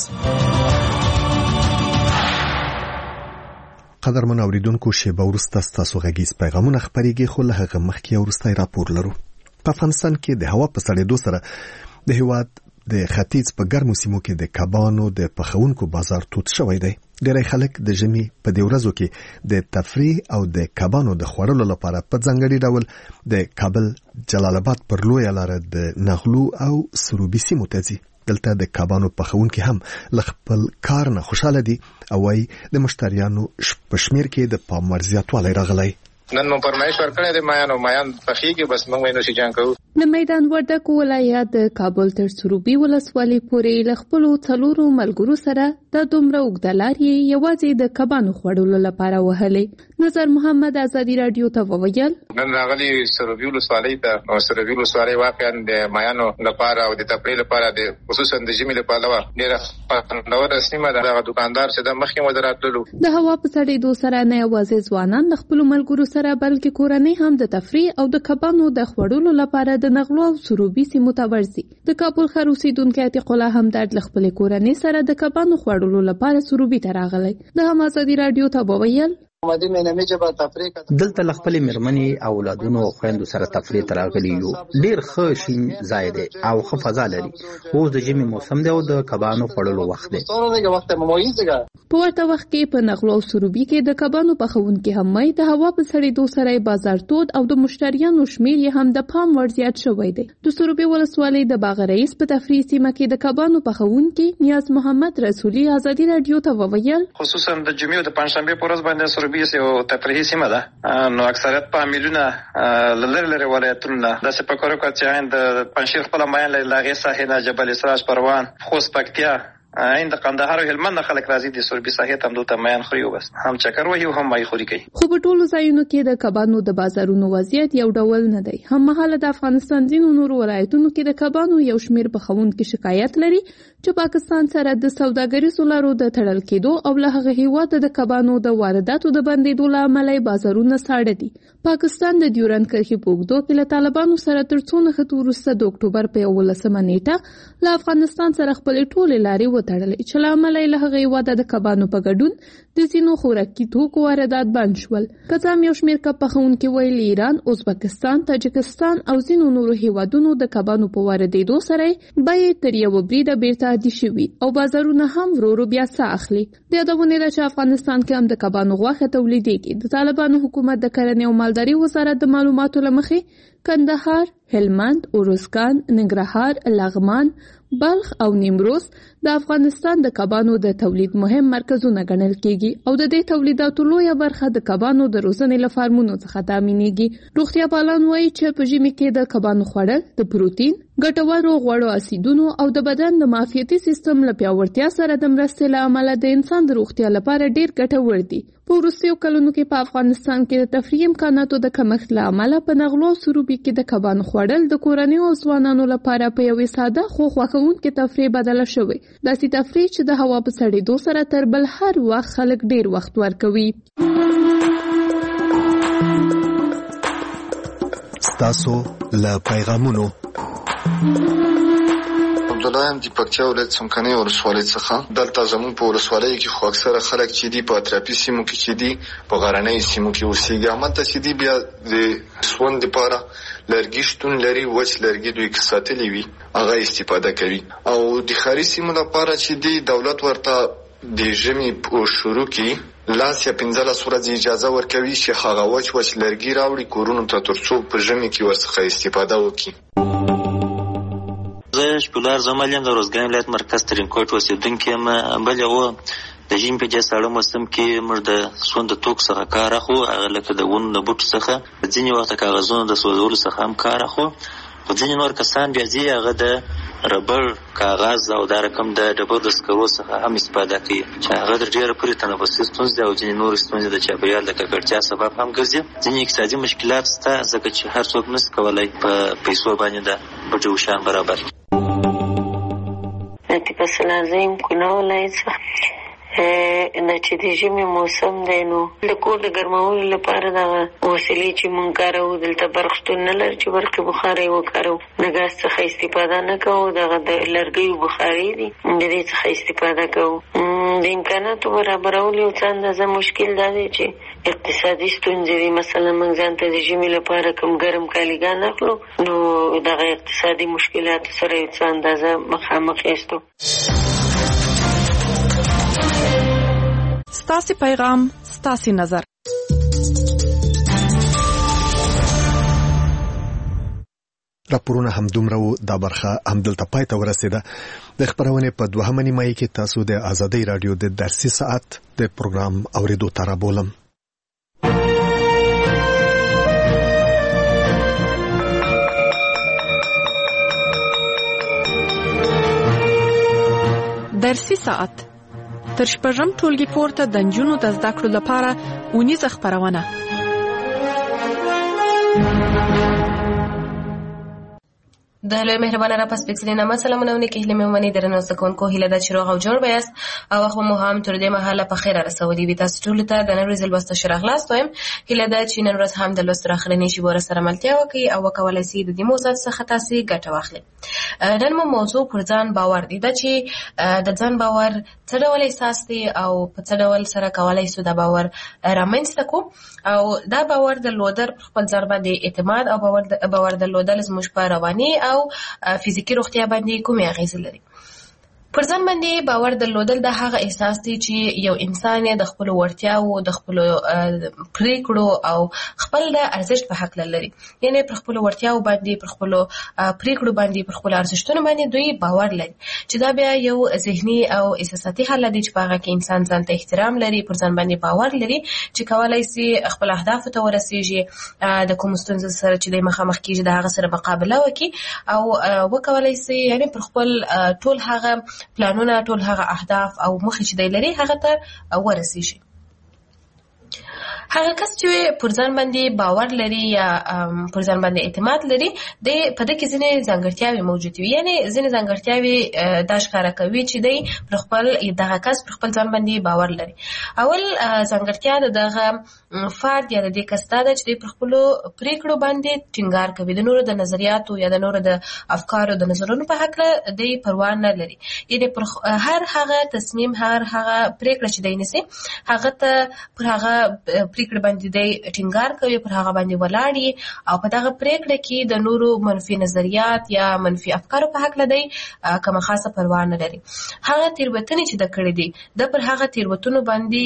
قدرمن اوریدونکو، شیبه وروسته ستاسو غږیز پیغامونه خپرېږي، خو له هغه مخکې وروستی راپور لرو. په افغانستان کې د هوا په سړېدو سره د هېواد د ختیځ په ګرمو سیمو کې د کبانو د پخونکو بازار تود شوی دی. ډېری خلک د ژمي په دې ورځو کې د تفریح او د کبانو د خوړلو لپاره په ځانګړي ډول د کابل جلال آباد پر لویه لاره د نغلو او سروبي سیمو ته ځي. دلته د کبانو پخونکي هم له خپل کار نه خوشاله دي او وايي د مشتریانو په شمېر کې د پام وړ زیاتوالی راغلی. نن مو پرمایش ورکړی دی مایانو مایان پخېږي، بس موږ یې نوشي جان کوو. د میدان وردګ ولایت د کابل تر سروبي ولسوالۍ پورې له خپلو څلورو ملګرو سره د دومره اوږده لار یې یوازې د کبانو خوړلو لپاره وهلې. نظر محمد ازادي راډیو ته وویل نن راغلي سروبي ولسوالۍ ته. او سروبي ولسوالۍ واقعا د مایانو لپاره او د تفریح لپاره د خصوصا د ژمي لپاره ډېره خوندوره سیمه ده. هغه دوکاندار چې د مخکې مو دراتللو د هوا په سړېدو سره نه یوازې ځوانان د خپلو ملګرو سره بلکې کورنۍ هم د تفریح او د کبانو د خوړلو لپاره د نغلو او سروبي سیمو ته ورځي. د کابل ښار اوسیدونکی عتیق الله همدرد له خپلې کورنۍ سره د کبانو خوړلو لپاره سروبي ته راغلی. د هم ازادي راډیو ته وویل دلته له خپلې مېرمنې او اولادونو او خویندو سره تفریح ته راغلي یو. ډېر ښه شین ځای دی او ښه فضا لري. اوس د ژمي موسم دی او د کبانو خوړلو وخت دی. په ورته وخت کې په نغلو او سروبي کې د کبانو پخونکي هم وایي د هوا په سړېدو سره بازار تود او د مشتریانو شمېر یې هم د پام وړ زیات شوی دی. د سروبي ولسوالۍ د باغ رئیس په تفریح سیمه کې د کبانو پخونکي نیاز محمد رسولي ازادي راډیو ته وویل خصوصا د جمعې او د پنځشنبې په ورځ باندې سروبي یو تفریحي سیمه ده. نو اکثریت په میلیونه لری لری ولایتونو داسې فکر وکړ چې د پنځشیر خپل مایان له لاغې ساحې نه جبل اسراج پروان خوست پکتیا عین د قندهار او هلمند خلک راځي د سروبي ساحې ته هم دلته میان خوري او بس هم چکر وهي او هم مای خوري کوي. خو په ټولو ځایونو کې د کبانو د بازارونو وضعیت یو ډول نه دی. هم مهاله د افغانستان ځینو نورو ولایتونو کې د کبانو یو شمېر پخونکي شکایت لري چې پاکستان سره د سوداګریزو لارو د تړل کېدو او له هغه هېواده د کبانو د وارداتو د بندېدو له امله بازارونه ساړه دي. پاکستان د ډیورند کرښې په اوږدو کې له طالبانو سره تر څو نښتو وروسته د اکتوبر په یولسمه نیټه له افغانستان سره خپلې ټولې لارې وتړلې چې له امله یې له هغه هېواده د کبانو په ګډون د ځینو خوراکي توکو واردات بند شول. که څه هم یو شمېر کب پخونکي ویل ایران، ازبکستان، تاجکستان او ځینو نورو هېوادونو د کبانو په واردېدو سره بیې تر یوه بریده بیرته عادي شوي او بازارونه هم ورو ورو بیا ساه اخلي. د یادونې ده چې افغانستان کې هم د کبانو غوښه تولیدېږي. د طالبانو حکومت د کرنې او مالدارۍ وزارت د معلوماتو له مخې کندهار، هلمند، اروزګان، ننګرهار، لغمان، بلخ او نیمروز د افغانستان د کبانو د تولید مهم مرکزونه ګڼل کېږي او د دې تولیداتو لویه برخه د کبانو د روزنې له فارمونو څخه تامینېږي. روغتیا پالان وایي چې په ژمي کې د کبانو خوړل د پروتین، ګټورو غوړو اسیدونو او د بدن د معافیتي سیستم له پیاوړتیا سره د مرستې له امله د انسان د روغتیا لپاره ډېر ګټور دي. په وروستیو کلونو کې په افغانستان کې د تفریح امکاناتو د کمښت له امله په نغلو او سروبي کې د کبانو خوړل د کورنیو او ځوانانو لپاره په یوې ساده خو خوښونکې تفریح بدله شوې. داسې تفریح چې د هوا په سړېدو سره تر بل هر وخت خلک ډېر وخت ورکوي. ستاسو له پیغامونو عبدالله یم د پکتیا ولایت څمکنیو ولسوالۍ څخه. دلته زموږ په ولسوالۍ کې خو اکثره خلک چې دي په اطرافي سیمو کې چې دي په غرنیو سیمو کې اوسېږي. همالته چې دي بیا د سون دپاره لرګي شتون لري، وچ لرګي دوی که ساتلي وي هغه استفاده کوي. او د ښاري سیمو لپاره چې دي دولت ورته د ژمي په شروع کې لاس یا پنځلس ورځې اجازه ورکوي چې هغه وچ وچ لرګي راوړي کورونو ته تر څو په ژمي کې ورڅخه استفاده وکړي. زه شپولار زمال یم د روزګان ولایت مرکز ترینکوټ اوسېدونکی یم. بل یوه د ژمي په دې ساړه موسم کې موږ د سون د توکو څخه کار اخلو، هغه لکه د ونو د بوټو څخه، ځینې وخت د کاغذونو د سوځولو څخه هم کار اخلو. خو ځینې نور کسان بیا ځي هغه د ربړ، کاغذ او دا رقم د ډبرو د سکرو څخه هم استفاده کوي چې هغه د ډېره پورې تنفسي ستونزې او ځینې نورې ستونزې د چاپېریال د ککړتیا سبب هم ګرځي. ځینې اقتصادي مشکلات شته ځکه چې هر څوک نشي کولی په پیسو باندې د بټو شیان برابر کړي. لطیفه سلازیم کنه ولایت څخه نه چې د ژمي موسم دی نو د کور د ګرمولو لپاره دغه وسیلې چې مونږ کاروو دلته برق شتون نه لري چې برقي بخارۍ وکاروو. د ګاز څخه استفاده نه کوو، دغه د لرګیو بخارۍ دي د دې څخه استفاده کوو. د امکاناتو برابرولو یو څه اندازه مشکل دا دی چې اقتصادي ستونزې دي. مثلا موږ ځان ته د ژمي لپاره کوم ګرم کالیګان اخلو نو دغه اقتصادي مشکلاتو سره یو څه اندازه مخامخ یاستو. ستاسې پیغام ستاسې نظر. راپورونه همدومره وو، دا برخه همدلته پای ته ورسېده. د خبرونې په دوهمه نیمایي کې تاسو د ازادۍ رادیو د درسي ساعت د پروګرام اوریدو ته رابولم. درسي ساعت تر شپږم ټولګي پورته د نجونو د زده کړو لپاره اونیزه خپرونه. د لوی مهربانه را پس پکسلې نامه سلامونه کې هله مې درنو سکونکو هله د چروغ او جوړ بیاست او خو مو هم تر دې مهاله په خیر رسولي وي. تاسو ټول ته د نن ورځې لوست شرح لاس وایم هله د چې نن ورځ هم د لوست راخلنې شي ور سره ملتیا وکي او کولای شي د دې موضوع څخه تاسو ګټه واخلئ. نن مو موضوع پر ځان باور دی دا چې د ځان باور څه ډول احساس دی او په څه ډول سره کولای شو د باور رامنځته کو او دا باور د لودر خپل ځان باندې اعتماد او باور باور د لودل زموږ په رواني او فزیکی روغتیا باندې کومه اغیزه لري. پر ځان باندې باور درلودل د هغه احساس دی چې یو انسان د خپل وړتیاو د خپل پریکړو او خپل د ارزښت په حق لري. یعنی پر خپل وړتیاو باندې پر خپل پریکړو باندې پر خپل ارزښتونو باندې دوی باور لري چې دا بیا یو ذهني او احساساتي حالت دی چې په هغه کې انسان ځان ته احترام لري، پر ځان باندې باور لري چې کولای شي خپل اهداف ته ورسیږي، د کوم ستونزې سره چې د مخامخ کیږي د هغه سره مقابله وکړي او وکولای شي یعنی پر خپل ټول هغه پلانونه ټول هغه اهداف او مخې چې دی لري هغه ته ورسیږي. هغه کس چې پر ځان باندې باور لري یا پر ځان باندې اعتماد لري د په دې کې ځینې ځانګړتیاوې موجود وي. یعنی ځینې ځانګړتیاوې دا ښکاره کوي چې دی پر خپل دغه کس پر خپل ځان باندې باور لري. اول ځانګړتیا د دغه فرد یا د دې کس دا ده چې دی پر خپل پریکړو باندې ټینګار کوي، د نورو د نظریاتو یا د نورو د افکارو د نظرونو په حق دی پروا نه لري. یعنی پر هر هغه تصمیم هر هغه پریکړه چې دی نیسي هغه ته پر هغه پریکړه باندې دی ټینګار کوي، پر هغه باندې ولاړی او په دغه پریکړه کې د نورو منفي نظریات یا منفي افکارو په حق لدی کومه خاصه پروا نه لري. هغه تیروتنې چې د کړې دي د پر هغه تیروتنو باندې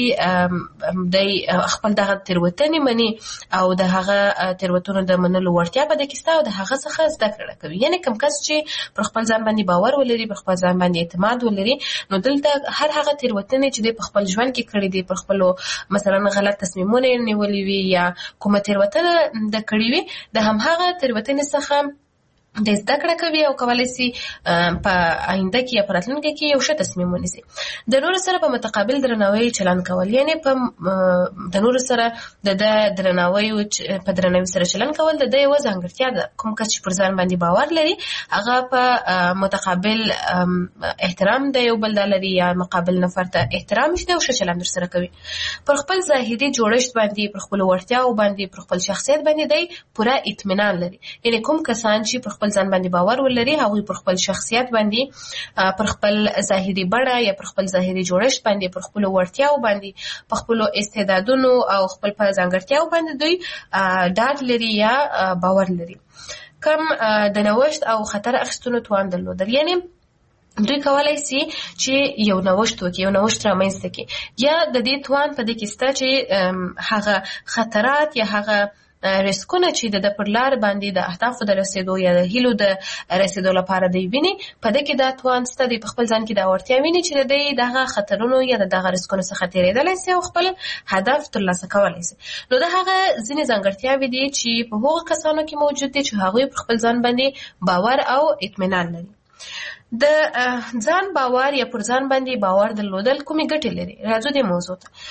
د خپل دغه تیروتنې مني او د هغه تیروتنو د منلو وړتیا په دې کې ستا او د هغه څخه زده کړه کوي. یعنی کوم کس چې پر خپل ځان باندې باور ولري، پر خپل ځان باندې اعتماد ولري، نو دلته هر هغه تیروتنې چې د خپل ژوند کې کړې دي، پر خپل مثلا غلط تصمیمونه نیولې وي یا کومه تیروتنه د کړې وي د هم هغه تیروتنې څخه د زده کړه کوي او کولای شي په آینده کې یا په راتلونکي کې یو ښه تصمیم ونیسي. د نورو سره په متقابل درناوي چلند کول، یعنی په د نورو سره د درناوي په درناوي سره چلند کول د یو ځانګړتیا ده. کوم کس چې پر ځان باندې باور لري هغه په متقابل احترام د یو بل لري یا مقابل نفر ته احترام شته او ښه چلند سره کوي. پر خپل ظاهري جوړښت باندې، پر خپل وړتیاو باندې، پر خپل شخصیت باندې دی پوره اطمینان لري. یعنی کوم کسان چې پر خپل ځان باندې باور ولري هغه پر خپل شخصیت باندې، پر خپل ظاهري بڼه یا پر خپل ظاهري جوړښت باندې، پر خپل وړتیاو باندې، په خپل استعدادونو او خپل په ځانګړتیاو باندې دوی ډاډ لري یا باور لري. کم د نوښت او خطر اخیستلو توان درلودل، یعنی دوی کولای شي چې یو نوښت وکړي، یو نوښت رامنځته کړي، یا د دې توان په دې کې شته چې هغه خطرات یا هغه ریسکونه چې د پر لار باندې د اهدافو د رسیدو یا د هیلو د رسیدو لپاره دی ویني، په دې کې دا توان ست دی په خپل ځان کې دا ورتیا ویني چې د دغه خطرونو یا دغه ریسکونو څخه تیریدل شي او خپل هدف ترلاسه کولای شي. نو دا هغه ځینې ځانګړتیاوې دي چې په هغو کسانو کې موجود دي چې هغوی په خپل ځان باندې باور او اطمینان لري. د ځان باور یا پر ځان باندې باور درلودل کومې ګټې لري؟ راځو دې موضوع ته.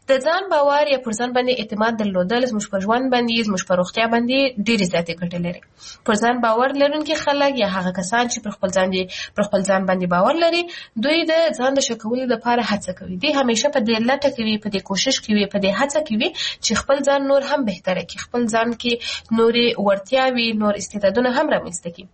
د ځان باور یا پر ځان باندې اعتماد درلودل زموږ په ژوند باندې زموږ په روغتیا باندې ډېرې زیاتې ګټې لري. پر ځان باور لرونکي خلک یا هغه کسان چې پر خپل ځان پر خپل ځان باندې باور لري دوی د ځان د ښه کولو لپاره هڅه کوي. دوی همیشه په دې لټه کوي، په دې کوشش کوي، په دې هڅه کوي چې خپل ځان نور هم بهتره کړي، خپل ځان کې نورې وړتیاوې، نور استعدادونه هم رامنځته کړي،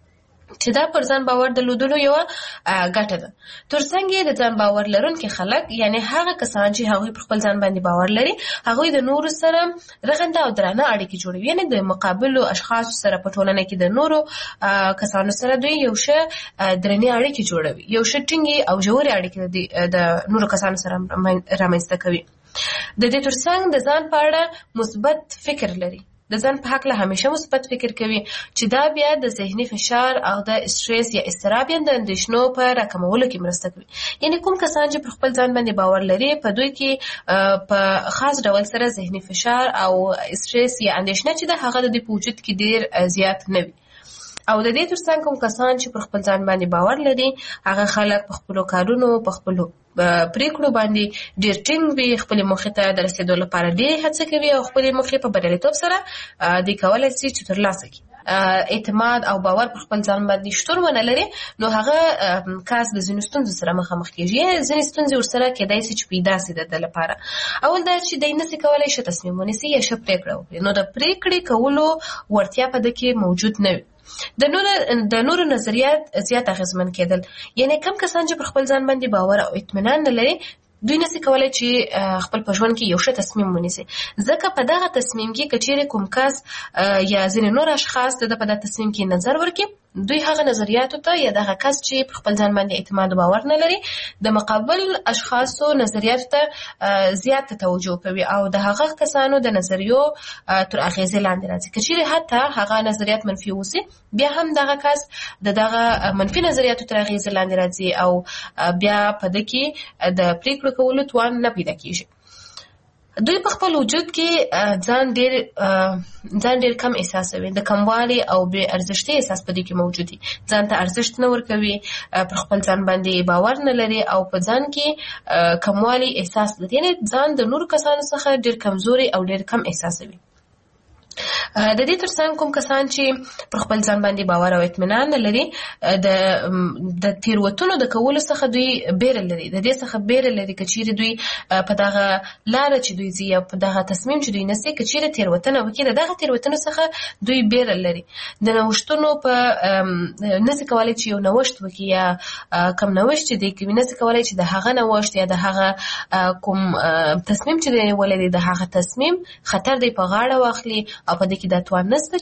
چې دا پر ځان باور درلودلو یوه ګټه ده. ترڅنګ د ځان باور لرونکي خلک یعنی هغه کسان چې هغوی پر خپل ځان باندې باور لري هغوی د نورو سره رغنده او درانه اړیکې جوړوي، یعنی د مقابلو اشخاصو سره په ټولنه کې د نورو کسانو سره دوی یو ښه درنې اړیکې جوړوي، یو ښه ټینګې او ژورې اړیکې د نورو کسانو سره رامنځته کوي. د دې ترڅنګ د ځان په اړه مثبت فکر لري، د ځان په هکله همیشه مثبت فکر کوي چې دا بیا د ذهني فشار او د استرس یا اضطراب یا د اندېښنو په راکمولو کې مرسته کوي. یعنی کوم کسان چې پر خپل ځان باندې باور لري په دوی کې په خاص ډول سره ذهني فشار او استرس یا اندېښنه چې د هغه د په وجود کې ډېر زیات نه وي. او د دې ترڅنګ کوم کسان چې پر خپل ځان باندې باور لري هغه خلک په خپلو کارونو په خپلو پریکړو باندې ډېر ټینګ وي، خپلې موخې ته د رسېدو لپاره ډېرې هڅه کوي او خپلې موخې په بریالیتوب سره دوی کولی شي چې ترلاسه کړي. اعتماد او باور پر خپل ځان باندې شتون ونه لري نو هغه کس د ځینو ستونزو سره مخامخ کېږي. ځینې ستونزې ورسره کېدای شي چې پیدا شي د ده لپاره. اول دا چې دی نشي کولی ښه تصمیم ونیسي یا ښه پریکړه وکړي، نو د پریکړې کولو وړتیا په ده کې موجود نه وي. د نورو د نورو نظریات زیات اغیزمن کېدل، یعنی کم کسان چې پر خپل ځان باندې باور او اطمینان نه لري دوی نشي کولی چې خپل په ژوند کې یو ښه تصمیم ونیسي، ځکه په دغه تصمیم کې که چیرې کوم کس یا ځینې نور اشخاص د ده په دغه تصمیم کې نظر ورکړي دوی هغه نظریاتو ته یا دغه کس چې پر خپل ځان باندې اعتماد او باور نه لري د مقابل اشخاصو نظریاتو ته زیات توجه کوي او د هغه کسانو د نظریو تر اغیزې لاندې راځي. که چیرې حتی هغه نظریات منفي اوسي بیا هم دغه کس د دغه منفي نظریاتو تر اغیزې لاندې راځي او بیا په ده کې د پریکړو کولو توان نه پیدا کېږي. دوی په خپل وجود کې ځان ډېر ځان ډېر کم احساسوي، د کموالي او بې ارزښتۍ احساس په دې کې موجود وي، ځان ته ارزښت نه ورکوي، پر خپل ځان باندې باور نه لري او په ځان کې کموالي احساس لري، یعنې ځان د نورو کسانو څخه ډېر کمزوري او ډېر کم احساسوي. د دې ترڅنګ کوم کسان چې پر خپل ځان باندې باور او اطمینان نه لري د د تېروتنو د کولو څخه دوی بیره لري، د دې څخه بیره لري که چیرې دوی په دغه لاره چې دوی ځي یا په دغه تصمیم چې دوی نیسي که چیرې تېروتنه وکړي د دغه تېروتنو څخه دوی بیره لري. د نوښتونو په نشي کولی چې یو نوښت وکړي یا کوم نوښت چې دوی کوي نشي کولی چې د هغه نوښت یا د هغه کوم تصمیم چې دوی نیولی دی د هغه تصمیم خطر دی په غاړه واخلي او په دې کې دا توان نشته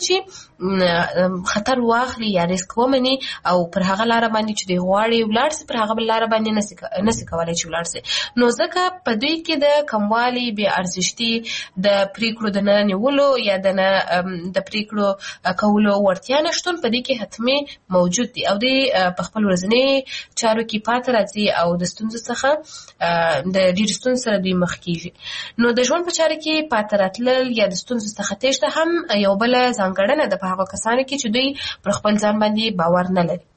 چې خطر واخلي یا ریسک ومني او پر هغه لاره باندې چې دوی غواړي ولاړ سي پر هغه بل لاره باندې نشي کولی چې ولاړ سي. نو ځکه په دوی کې د کموالي بې ارزښتي د پریکړو د نه نیولو یا د نه د پریکړو کولو وړتیا نشتون په دې کې حتمي موجود دي او دوی په خپل ورځني چارو کې پاتې راځي او د ستونزو څخه د ډېرو ستونزو سره دوی مخ کېږي. نو د ژوند په چارو کې پاتې راتلل یا د ستونزو څخه تېښته هم یو بله ځانګړنه ده په هغه کسانو کې چې دوی پر خپل ځان باندې باور نه لري.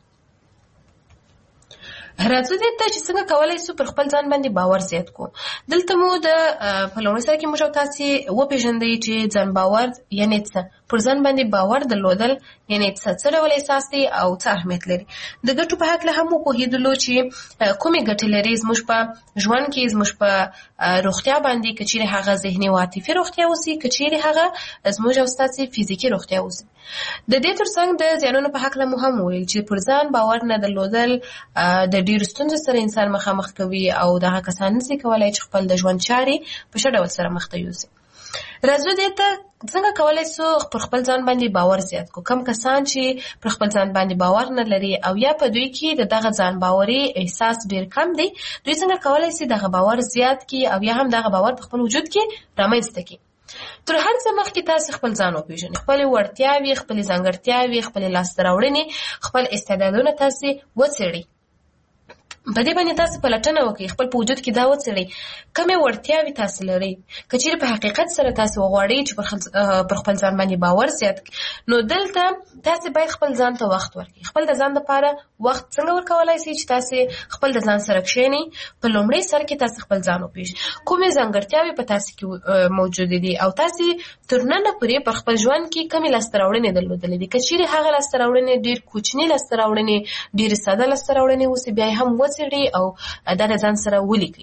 راځو دې ته چې څنګه کولی شو پر خپل ځان باندې باور زیات کړو. دلته مو د په لومړي سر کې موږ او تاسې وپېژندئ چې ځان باور یعنې څه، پر ځان باندې باور درلودل یعنې څه، څه ډول احساس دی او څه اهمیت لري. د ګټو په هکله هم وپوهېدلو چې کومې ګټې لري زموږ په ژوند کې، زموږ په روغتیا باندې، که چیرې هغه ذهني او عاطفي روغتیا اوسي، که چیرې هغه زموږ او ستاسې فزیکي روغتیا اوسي. د دې ترڅنګ د زیانونو په هکله مو هم وویل چې پر ځان باور نه درلودل د ډېرو ستونزو سره انسان مخامخ کوي او دغه کسان نشي کولی چې خپل د ژوند چارې په ښه ډول سره مخ ته یوسي. راځو دې ته څنګه کولی شو پر خپل ځان باندې باور زیات کړو. کم کسان چې پر خپل ځان باندې باور نه لري او یا په دوی کې د دغه ځان باوري احساس ډېر کم دی، دوی څنګه کولی شي دغه باور زیات کړي او یا هم دغه باور په خپل وجود کې رامنځته کړي. تر هر څه مخکې تاسې خپل ځان وپېژنئ، خپلې وړتیاوې، خپلې ځانګړتیاوې، خپلې لاسته راوړنې، خپل استعدادونه تاسې وڅېړئ. په دې باندې تاسو پلټنه وکړئ، خپل په وجود کې دا وڅېړئ کومې وړتیاوې تاسو لرئ. که چیرې په حقیقت سره تاسو وغواړئ چې پر خپل ځان باندې باور زیات کړئ، نو دلته تاسو باید خپل ځان ته وخت ورکړئ. خپل د ځان لپاره وخت څنګه ورکولای شئ چې تاسو خپل د ځان سره کښېنئ. په لومړي سر کې تاسو خپل ځان وپېژنئ، کومې ځانګړتیاوې په تاسو کې موجودې دي او تاسو تر ننه پورې پر خپل ژوند کې کومې لاسته راوړنې درلودلې دي. که چیرې هغه لاسته راوړنې ډېر کوچنۍ لاسته راوړنې، ډېرې ساده لاسته راوړنې اوسي، بیا هم وڅېړئ او دا د ځان سره ولیکئ.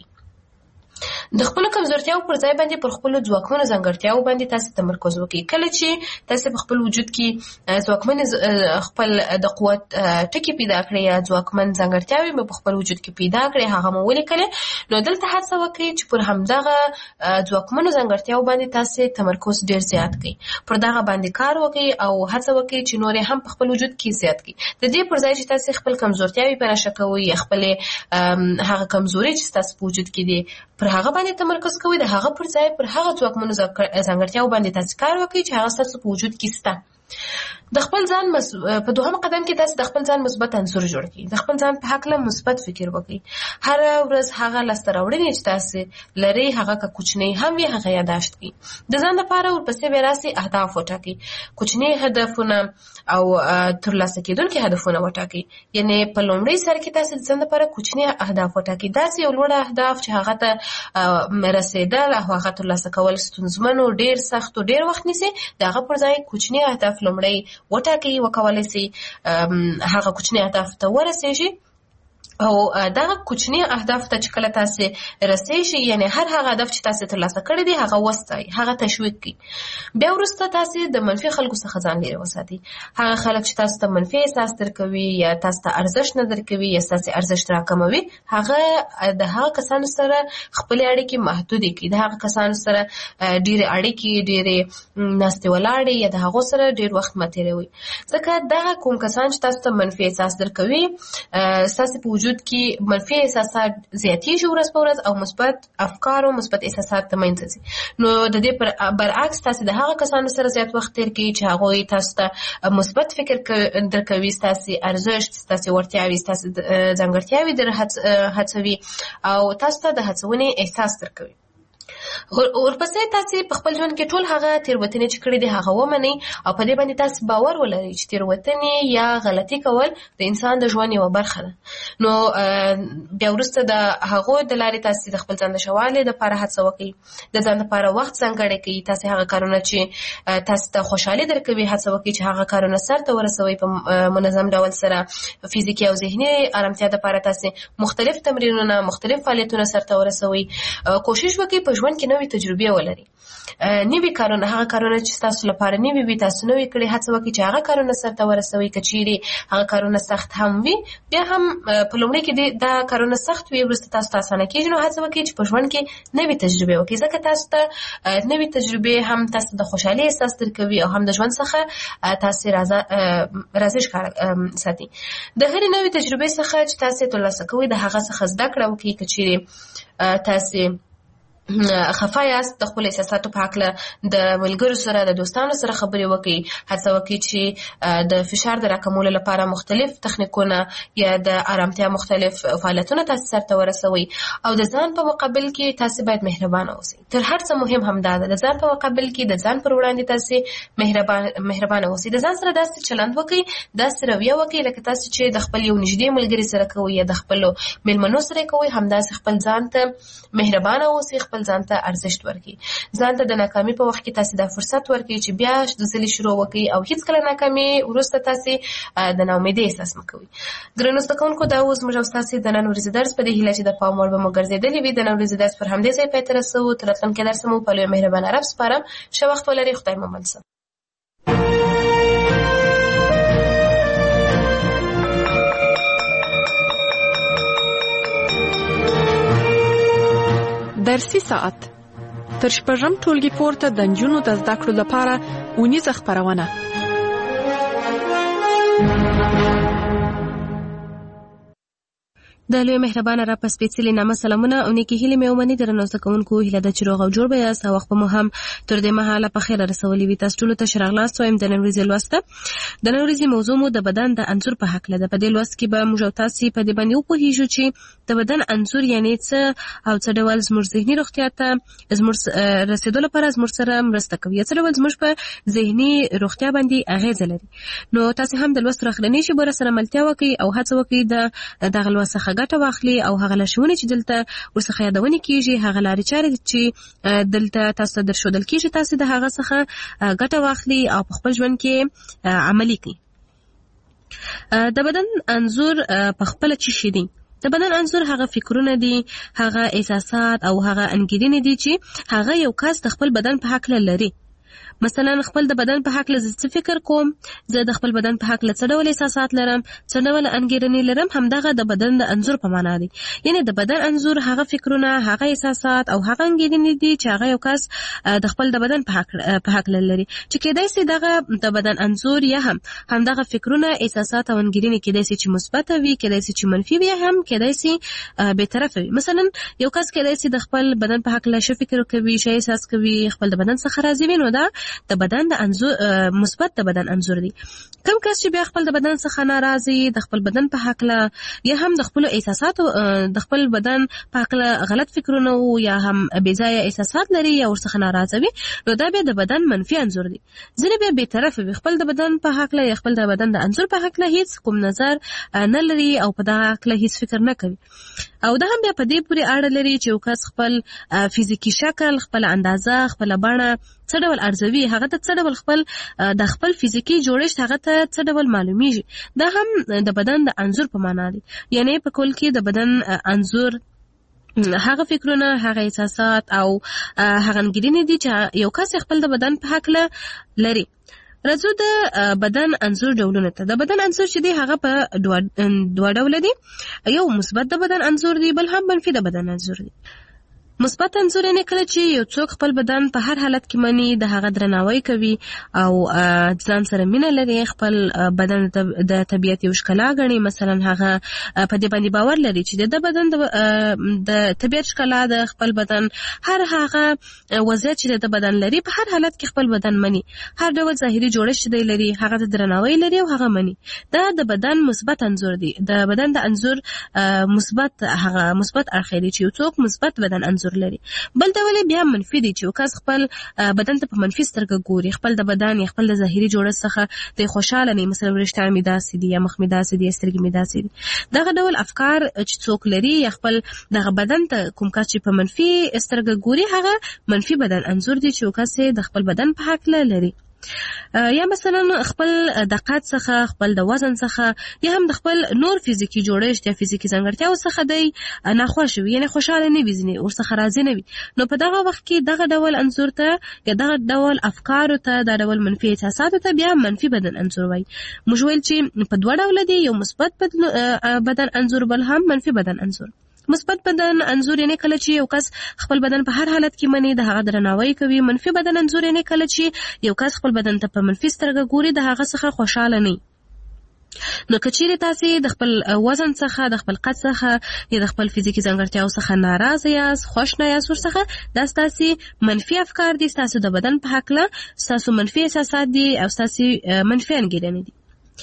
د خپل کمزورتیاو پر ځای باندې پر خپل ځواکمنو ځانګړتیاو باندې تاسو تمرکز وکړئ. کله چې تاسو په خپل وجود کې ځواکمن خپل د قوت ټکي پیدا کړئ یا ځواکمن ځانګړتیاوې په خپل وجود کې پیدا کړئ، هغه مو ولیکلې، نو دلته هڅه وکړئ چې پر همدغه ځواکمنو ځانګړتیاو باندې تاسو تمرکز ډیر زیات کړئ، پر دغه باندې کار وکړئ او هڅه وکړئ چې نور هم په خپل وجود کې زیات کړئ. د دې پر ځای چې تاسو خپل کمزورتیاوې په نشه کوئ یا خپل هغه کمزوري چې تاسو په وجود کې دي پر هغه باندې تمرکز کوئ، د هغه پر ځای پر هغه ځواکمنو ځانګړتیاو باندې تاسو کار وکړئ چې هغه ستاسو په وجود کې شته. د خپل ځان مس... په دوهم قدم کې تاسو د خپل ځان مثبت انځور جوړ کړئ. د خپل ځان په هکله مثبت فکر وکړئ. هر ورځ هغه لاسته راوړنې چې تاسو لرئ، هغه که کوچنۍ هم وي، هغه یاداشت کړئ. د ځان لپاره ورپسې بیا راسئ اهداف وټاکئ. کوچنۍ هدفونه او ترلاسه کېدونکي هدفونه وټاکئ. یعنې په لومړي سر کې تاسو د ځان لپاره کوچنۍ اهداف وټاکئ. داسې یو لوړ اهداف چې هغه ته رسېدل او هغه ترلاسه کول ستونزمن او ډېر سخت او ډېر وخت نیسي، د هغه پر ځای کوچنۍ اهداف لومړی وټاکئ، وکولای شي هغه کوچني اهداف ته ورسېږي او دغه کوچني اهداف ته چې کله تاسو رسېږئ، یعنې هر هغه هدف چې تاسو ترلاسه کړی دی هغه وستایئ، هغه تشویق کړئ. بیا وروسته تاسو د منفي خلکو څخه ځان لرې وساتئ. هغه خلک چې تاسو ته منفي احساس درکوي یا تاسو ته ارزښت نه درکوي یا ستاسو ارزښت راکموي، هغه د هغه کسانو سره خپلې اړیکې محدودې کړئ. د هغه کسانو سره ډېرې اړیکې، ډېرې ناستې ولاړې یا د هغو سره ډېر وخت مه تېروئ، ځکه دغه کوم کسان چې تاسو ته منفي احساس درکوي ستاسو په وجود کې منفي احساسات زیاتېږي ورځ په ورځ او مثبت افکار او مثبت احساسات د منځه ځي. نو د دې برعکس تاسو د هغه کسانو سره زیات وخت تېر کړئ چې هغوی تاسو ته مثبت فکر درکوي، ستاسو ارزښت، ستاسو وړتیاوې، ستاسو ځانګړتیاوې در هڅوي او تاسو ته د هڅونې احساس درکوي. ورپسې تاسو په خپل ژوند کې ټول هغه تېروتنې چې کړې دي هغه ومنئ او په دې باندې تاسو باور ولرئ چې تېروتنې یا غلطي کول د انسان د ژوند یوه برخه ده. نو بیا وروسته د هغو د لارې تاسو د خپل ځان د ښه والي دپاره هڅه وکړئ، د ځان دپاره وخت ځانګړی کړئ. تاسو هغه کارونه چې تاسو ته خوشحالي درکوي هڅه وکړئ چې هغه کارونه سرته ورسوئ په منظم ډول سره. فزیکي او ذهني ارامتیا دپاره تاسو مختلف تمرینونه، مختلف فعالیتونه سرته ورسوئ. کوشش وکړئ په ژوند کې نوې تجربې ولري، نوي کارونه، هغه کارونه چې تاسو لپاره نوي وي، تاسو نوي کړي، هڅه وکړئ چې هغه کارونه سرته ورسوئ. که چیرې هغه کارونه سخت هم وي، بیا هم په لومړي کې دا کارونه سخت وي، وروسته تاسو ته اسانه کېږي. نو هڅه وکړئ چې په ژوند کې نوي تجربې وکړئ، ځکه تاسو ته نوي تجربې هم تاسو د خوشحالۍ احساس درکوي او هم د ژوند څخه تاسو راضي ښکاره ساتي. د هرې نوې تجربې څخه چې تاسو ترلاسه کوئ د هغه څخه زده کړه وکړئ. که چیرې تاسو خفه یاست، د خپل احساساتو په هکله د ملګرو سره، د دوستانو سره خبرې وکړئ. هڅه وکړئ چې د فشار د راکمولو لپاره مختلف تخنیکونه یا د ارامتیا مختلف فعالیتونه تاسو سرته ورسوئ. او د ځان په مقابل کې تاسو باید مهربانه اوسئ. تر هر څه مهم هم دا ده، د ځان په مقابل کې د ځان پر وړاندې تاسو مهربان مهربانه اوسئ. د ځان سره داسې چلند وکړئ، داسې رویه وکړئ لکه تاسو چې د خپل یو نږدې ملګري سره کوئ یا د خپلو مېلمنو سره کوئ، همداسې خپل ځان ته مهربانه اوسئ، خپل ځان ته ارزښت ورکړئ. ځان ته د ناکامۍ په وخت کې تاسو دا فرصت ورکړئ چې بیا د ځلې شروع وکړئ او هیڅکله ناکامۍ وروسته تاسو د ناامیدۍ احساس مه کوئ. درنو زده کوونکو، دا اوس موږ او ستاسو د نن ورځې درس په دې هیله چې د پام وړ به مو ګرځېدلی وي. د نن ورځې درس پر همدې ځای پای ته رسوو. تر راتلونکي درسه مو په لوی مهربانه رب سپارم. ښه وخت ولرئ. خدای مو منسم. درسي ساعت تر شپږم ټولګي پورته د نجونو د زده کړو لپاره اونیزه خپرونه. د لوی مهربانه را په سپېڅلي نامه سلامونه او نیکې هیلې مې ومني درنو زده کوونکو هیله ده چې روغ او جوړ به یاست او وخت به مو هم تر دې مهاله په خیر رسولي وي. تاسو ټولو ته ښه راغلاست وایم. د نن ورځې لوست د نن ورځې موضوع مو د بدن د انځور په هکله ده. په دې لوست کې به موږ او تاسې په دې باندې وپوهیږو چې د بدن انځور یعنې څه او څه ډول زموږ ذهني روغتیا ته زموږ رسېدو لپاره زموږ سره مرسته کوي، څه ډول زموږ په ذهني روغتیا باندې اغېزه لري. نو تاسې هم د لوست راخلنۍ شیبو سره ملتیا وکړئ او هڅه وکړئ د دغه لوست څخه ګټه واخلي او هغه لارښوونې چې دلته ورڅخه یادونې کیږي، هغه لارې چارې چې دلته تاسو ته درښودل کیږي، تاسو د هغه څخه ګټه واخلي او په خپل ژوند کې عملي کړئ. د بدن انځور په خپل څه شي دی؟ د بدن انځور هغه فکرونه دي، هغه احساسات او هغه انګیرنې دي چې هغه یو کس د خپل بدن په حق لري. مثلا خپل د بدن په حق لزه څه فکر کوم، زه د خپل بدن په حق له څه ډول احساسات لرم، څه ډول انګیرنې لرم، همدغه د بدن د انځور په معنا دی. یعنی د بدن انځور هغه فکرونه، هغه احساسات او هغه انګیرنې دي چې هغه یو کس د خپل د بدن په حق په حق لري، چې کېدای شي دغه د بدن انځور یا هم همدغه فکرونه، احساسات او انګیرنې کېدای شي چې مثبت وي، کېدای شي چې منفي وي، هم کېدای شي به طرفه وي. مثلا یو کس کېدای شي د خپل بدن په حق له شي فکر کوي، شي احساس کوي، خپل د بدن څخه راضي وي، نو دا د بدن د انځور مثبت د بدن انځور دی. کم کس چې بیا خپل د بدن څخه ناراضي، د خپل بدن په حق له یا هم د خپل احساساتو د خپل بدن په حق له غلط فکرونه یا هم بې ځایه احساسات لري یا ورڅخه ناراضه وي، نو دا بیا د بدن منفي انځور دی. ځینې بیا بې طرفه وي، خپل د بدن په حق له یا خپل د بدن د انځور په حق له هیڅ کوم نظر نه لري او په دغه حق له هیڅ فکر نه کوي. او دا هم بیا په دې پورې اړه لري چې یو کس خپل فزیکي شکل، خپل اندازه، خپل بڼه څه ډول ارزوي، هغه ته څه ډول خپل د خپل فزیکي جوړښت هغه ته څه ډول معلومیږي. دا هم د بدن د انځور په معنا دی. یعنی په کل کې د بدن انځور هغه فکرونه، هغه احساسات او هغه انګیرنې دي چې یو کس خپل د بدن په حق لري. راځو د بدن انځور ډولونه ته. د بدن انځور چې دی هغه په دوه ډوله دي، یو مثبت د بدن انځور دی، بل هم منفي د بدن انځور دی. مثبت انځور یې کله چې یو څوک خپل بدن په هر حالت کې مني، د هغه درناوی کوي او ځان سره مینه لري، خپل بدن د طبیعت یو ښکلا ګڼي. مثلا هغه په دې باندې باور لري چې د بدن د طبیعت ښکلا د خپل بدن هر هغه وضعیت چې د بدن لري په هر حالت کې خپل بدن مني، هر ډول ظاهري جوړښت دی لري هغه د درناوی لري او هغه مني. دا د بدن مثبت انځور دی. د بدن د انځور مثبت هغه مثبت اړخ دی چې یو څوک مثبت بدن انځور لري. بل ډول بیا منفي دی چې وکاس خپل بدن ته په منفي سترګه ګوري، خپل د بدن یا خپل د ظاهري جوړښت څخه د خوشاله نه، مثلا وریښتان مې داسې دي یا مخ مې داسې دي، سترګې مې داسې دي. دغه ډول افکار چې څوک لري یا خپل دغه بدن ته کوم کس چې په منفي سترګه ګوري هغه منفي بدن انځور دی چې وکاس د خپل بدن په حق لري. یا مثلا خپل د قد څخه، خپل د وزن څخه یا هم د خپل نور فزیکی جوړښت یا فزیکی ځانګړتیاو څخه دی ناخوښ وي، یعنی خوشاله نه وي، ځینې ورڅخه راضي نه وي. نو په دغه وخت کې دغه ډول انځور ته یا دغه ډول افکارو ته، دا ډول منفي احساساتو ته بیا منفي بدن انځور وایي. موږ ویل چې په دوه ډوله دي، یو مثبت بدن انځور، بل هم منفي بدن انځور. مثبت بدن انځور یعنی کله چې یو کس خپل بدن په هر حالت کې مني، د هغه درناوی کوي. منفي بدن انځور یعنی کله چې یو کس خپل بدن ته په منفي سترګه ګوري، د هغه څخه خوشاله نه. نو کچېرې تاسې د خپل وزن څخه، د خپل قد څخه یا د خپل فزیکي ځانګړتیاو څخه ناراضه یاست، خوښ نه یاست ورڅخه، دا ستاسې منفي افکار دي، ستاسو د بدن په هکله ستاسو منفي احساسات دي او ستاسې منفي انګیرنې دي.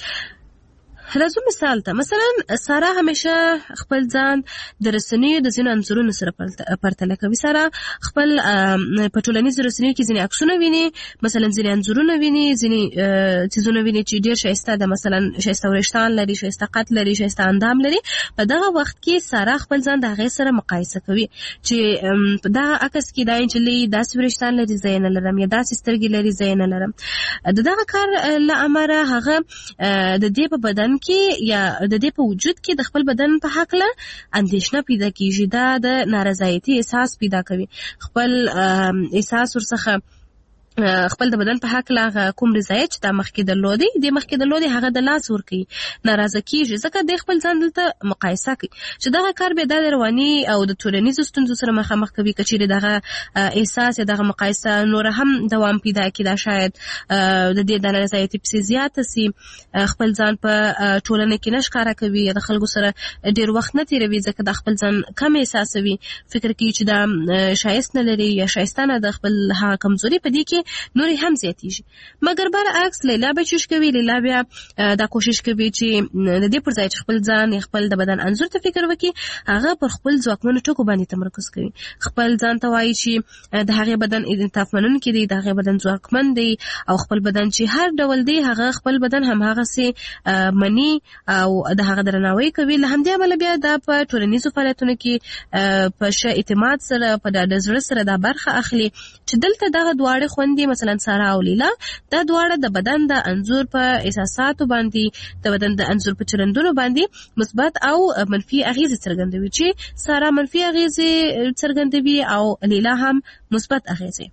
راځو مثال ته. مثلا سارا همیشه خپل ځان د رسنیو د ځینو انځورونو سره پرتله کوي. سارا خپل په ټولنیزو رسنیو کې ځینې عکسونه ویني، مثلا ځینې انځورونه ویني، ځینې څیزونه ویني چې ډېر ښایسته ده، مثلا ښایسته وریښتان لري، ښایسته قد لري، ښایسته اندام لري. په دغه وخت کې سارا خپل ځان د هغې سره مقایسه کوي چې په دغه عکس کې دا نجلۍ داسې وریښتان لري، زه یې نه لرم، یا داسې سترګې لري، زه یې نه لرم. د دغه کار له امله هغه د دې په بدن کې یا د دې په وجود کې د خپل بدن په حق له اندېښنه پیدا کیږي، دا د نارضایتي احساس پیدا کوي، خپل احساس ورڅخه خپل د بدن په حق لا کوم رضایت چې د مخکې درلودي د مخکې درلودي هغه د لاس ور کوي ناراضه کیږي ځکه د خپل ځان دلته مقایسه کوي چې دغه کار به د رواني او د ټولنیزو ستونزو سره مخامخ کوي کچېرې دغه احساس دغه مقایسه نور هم دوام پیدا کړي دا شاید د دې د رضایت په زیات سي خپل ځان په ټولنه کې نشکاره کوي د خلکو سره ډیر وخت نه تیروي ځکه د خپل ځان کم احساسوي فکر کوي چې دا شایست نه لري یا شایستانه د خپل هغه کمزوري په دې کې نورې هم زیاتېږي مګر برعکس لیلا به چوش کوي لیلا بیا دا کوشش کوي چې د دې پر ځای چې خپل ځان خپل د بدن انځور ته فکر وکړي هغه پر خپل ځواکمنو ټکو باندې تمرکز کوي خپل ځان ته وایي چې د هغې بدن انعطاف منونکی دی د هغې بدن ځواکمن دی او خپل بدن چې هر ډول دی هغه خپل بدن هماغسې مني او د هغه درناوی کوي له همدې امله بیا دا په ټولنیزو فعالیتونو کې په ښه اعتماد سره په ډاډه زړه سره دا برخه اخلي چې دلته دغه دواړه خوندې مثلا سارا او لیلا دا دواړه د بدن د انځور په احساساتو باندې د بدن د انځور په چلندونو باندې مثبت او منفي اغیزې څرګندوي چې سارا منفي اغیزې څرګندوي او لیلا هم مثبت اغیزې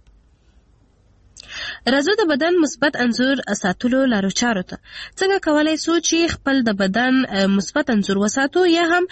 راځو د بدن مثبت انځور ساتلو لارو چارو ته څنګه کولای شو چې خپل د بدن مثبت انځور وساتو یا هم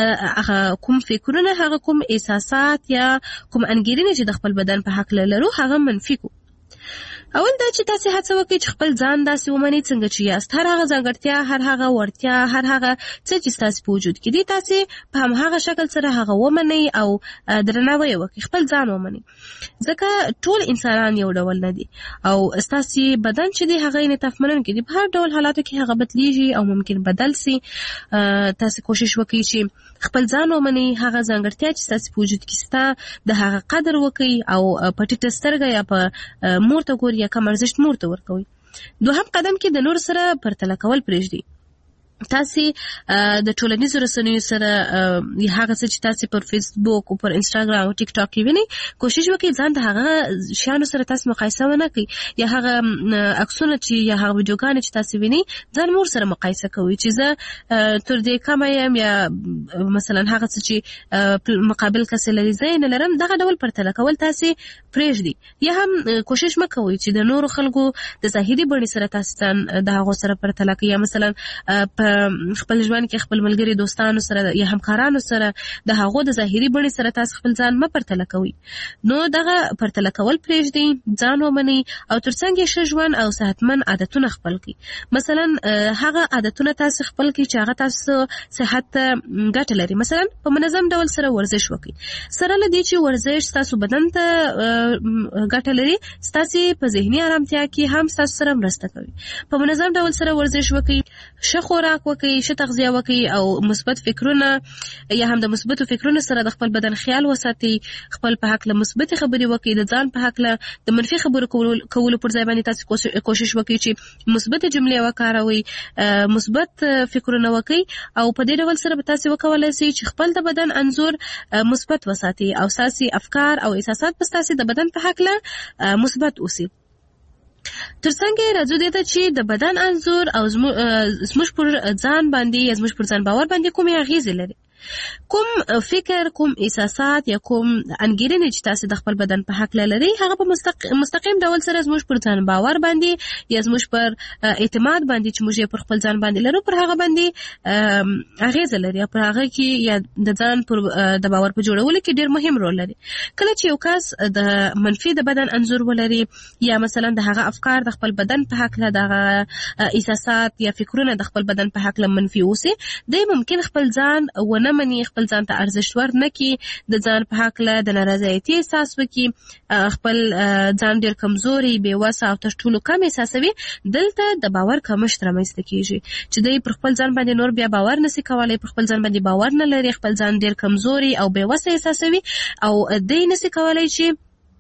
د کوم فکرونه هغه کوم احساسات یا کوم انګیرنې چې د خپل بدن په حق لرو هغه منفي کو اول دا چې تاسو هڅه وکړئ چې خپل ځان داسې ومنئ څنګه چې یاست هر هغه ځانګړتیا هر هغه وړتیا هر هغه څه چې تاسو په وجود کې دي تاسو په هماغه شکل سره هغه ومنئ او درناوی وکړئ خپل ځان ومنئ ځکه ټول انسانان یو ډول نه دي او تاسو بدن چې دی هغه انعطاف منونکی دی په هر ډول حالاتو کې هغه بدلیږي او ممکن بدل سي تاسو کوشش وکړئ چې خپل ځان ومنئ هغه ځانګړتیا چې تاسو په وجود کې ستا د هغه قدر وکړئ او په ټیټه سترګه یا په مورته ګوري یا کم ارزښت مور ته ورکوي دوهم قدم کې د نور سره پرتله کول پرېږدئ تاسو د ټولنیزو رسنیو سره هغه څه چې تاسو پر فیسبوک او پر انستګرام او ټیک ټاک کې وینئ کوشش وکړئ ځان د هغه شیانو سره تاسو مقایسه ونه کړئ یا هغه عکسونه چې یا هغه ویډیوګانې چې تاسو وینئ ځان مور سره مقایسه کوئ چې زه تر دې کمه یم یا مثلا هغه څه چې مقابل کس لري زه نه لرم دغه ډول پرتله کول تاسو پرېږدئ یا هم کوشش مه کوئ چې د نورو خلکو د ظاهري بڼې سره تاسو ځان د هغو سره پرتله کړئ یا مثلا خپل ژوند کې خپل ملګري دوستانو سره یا همکارانو سره د هغو د ظاهري بڼې سره تاسو خپل ځان مه پرتله کوئ نو دغه پرتله کول پرېږدئ ځان ومنئ او ترڅنګ یې ښه ژوند او صحتمند عادتونه خپل کړئ مثلا هغه عادتونه تاسو خپل کړئ چې هغه تاسو صحت ته ګټه لري مثلا په منظم ډول سره ورزش وکړئ سره له دې چې ورزش تاسو بدن ته ګټه لري تاسو په ذهني آرامتیا کې هم تاسو سره مرسته کوي په منظم ډول سره ورزش وکړئ ښه خوراک وکړئ ښه تغذیه وکړئ او مثبت فکرونه یا هم د مثبتو فکرونو سره د خپل بدن خیال وساتئ خپل په حق له مثبت خبرې وکړئ د ځان په حق له د منفي خبرو کولو پر ځای باندې تاسو کوشش وکړئ چې مثبت جملې وکاروئ مثبت فکرونه وکړئ او په دې ډول سره به تاسو وکولای شئ چې خپل د بدن انځور مثبت وساتئ او ساسي افکار او احساسات په تاسو د بدن په حق له مثبت اوسئ ترڅنګ راځو دې ته چې د بدن انځور او زموږ پر ځان باندې یا زموږ پر ځان باور باندې کومې اغیزې لري کوم فکر کوم احساسات یا کوم انګیرنې چې تاسو د خپل بدن په حق لري هغه په مستقیم ډول سره زموږ پر ځان باور باندې یا زموږ پر اعتماد باندې چې موږ پر خپل ځان باندې لرو پر هغه باندې اغیزه لري پر هغه کې یا د ځان پر د باور په جوړولو کې ډیر مهم رول لري کله چې یو کس د منفي د بدن انځور ولري یا مثلا د هغه افکار د خپل بدن په حق له دغه احساسات یا فکرونه د خپل بدن په حق له منفي اوسي دی ممکن خپل ځان ونه مني خپل ځان ته ارزښت ورنکړي د ځان په حق له د نارضایتي احساس وکړي خپل ځان ډېر کمزوري بېوسه او تر ټولو کم احساسوي دلته د باور کمښت رامنځته کېږي چې دی پر خپل ځان باندې نور بیا باور نشي کولی پر خپل ځان باندې باور نه لري خپل ځان ډېر کمزوري او بېوسه احساسوي او دی نشي کولی چې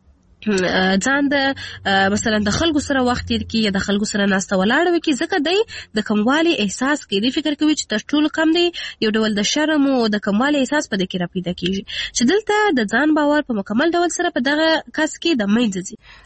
ځان د مثلا د خلکو سره وخت تیر کړي یا د خلکو سره ناسته ولاړه وکړي ځکه دی د کموالي احساس کوي دی فکر کوي چې تر ټولو کم دی یو ډول د شرم او د کموالي احساس په دې کې را پیدا کېږي چې دلته د ځان باور په مکمل ډول سره په دغه کس کې د منځه ځي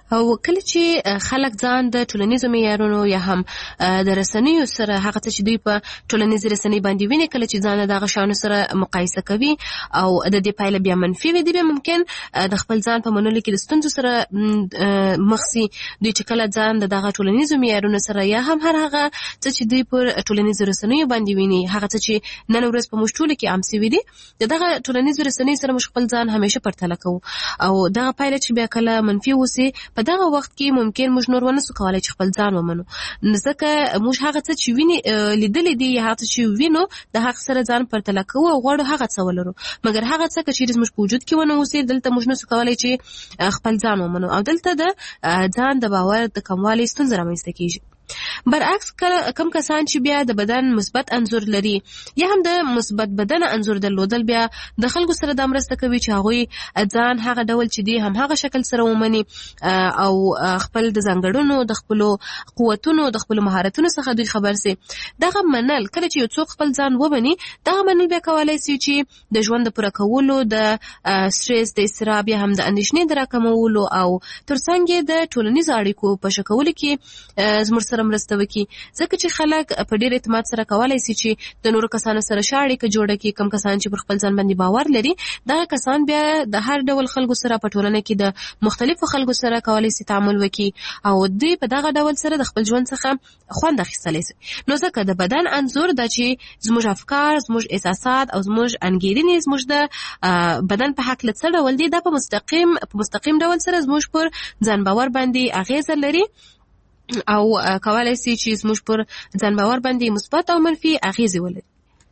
او کله چې خلک ځان د ټولنیزو معیارونو یا هم د رسنیو سره هغه څه چې دوی په ټولنیز رسنۍ باندې ویني کله چې ځان دغه شانو سره مقایسه کوي او د دې پایله بیا منفي وي، دی بیا ممکن د خپل ځان په منلو کې د ستونزو سره مخ سي. دوی چې کله ځان د دغه ټولنیزو معیارونو سره یا هم هر هغه څه چې دوی پر ټولنیزو رسنیو باندې ویني، هغه څه چې نن ورځ په موږ ټولو کې عام سوي دي، د دغه ټولنیزو رسنیو سره موږ خپل ځان همیشه پرتله کوو او دغه پایله چې بیا کله منفي وسی په دغه وخت کې ممکن موږ نور ونه سو کولای چې خپل ځان ومنو. ځکه موږ هغه څه چې ویني لیدلې دي یا هغه چې وینو د هغه سره ځان پرتله کوو او غواړو هغه څه ولرو، مګر هغه څه چې زموږ په وجود کې ونه اوسي دلته موږ نه سو کولای چې خپل ځان ومنو او دلته د ځان د باور د کموالي ستونزه رامنځته کیږي. برعکس کم کسان چې بیا د بدن مثبت انځور لري یا هم د مثبت بدن انځور درلودل بیا د خلکو سره د مرسته کوي چې هغوی ځان هغه ډول چې دی هم هغه شکل سره ومني او خپل د ځانګړنو د خپل قوتونو د خپل مهارتونو څخه دوی خبر سي. دغه منل کله چې یو څوک خپل ځان ومني، دغه منل بیا کولای شي چې د ژوند د پوره کولو، د سټرس، د استراب یا هم د اندېښنې د راکمولو او ترڅنګ د ټولنیز اړیکو په ښه کولو کې زموږ سره مرسته وکړي. ځکه چې خلک په ډېر اعتماد سره کولای شي چې د نورو کسانو سره ښه اړیکه جوړه کړي. کم کسان چې پر خپل ځان باندې باور لري، دغه کسان بیا د هر ډول خلکو سره په ټولنه کې د مختلفو خلکو سره کولای شي تعامل وکړي او دوی په دغه ډول سره د خپل ژوند څخه خوند اخیستلی شي. نو ځکه د بدن انځور دا چې زموږ افکار، زموږ احساسات او زموږ انګیرنې زموږ د بدن په هکله څه ډول دي، دا په مستقیم په مستقیم ډول سره زموږ پر ځان باور باندې اغیزه لري او کولای شي چې زموږ پر ځان باور باندې مثبت او منفي اغیزې ولري.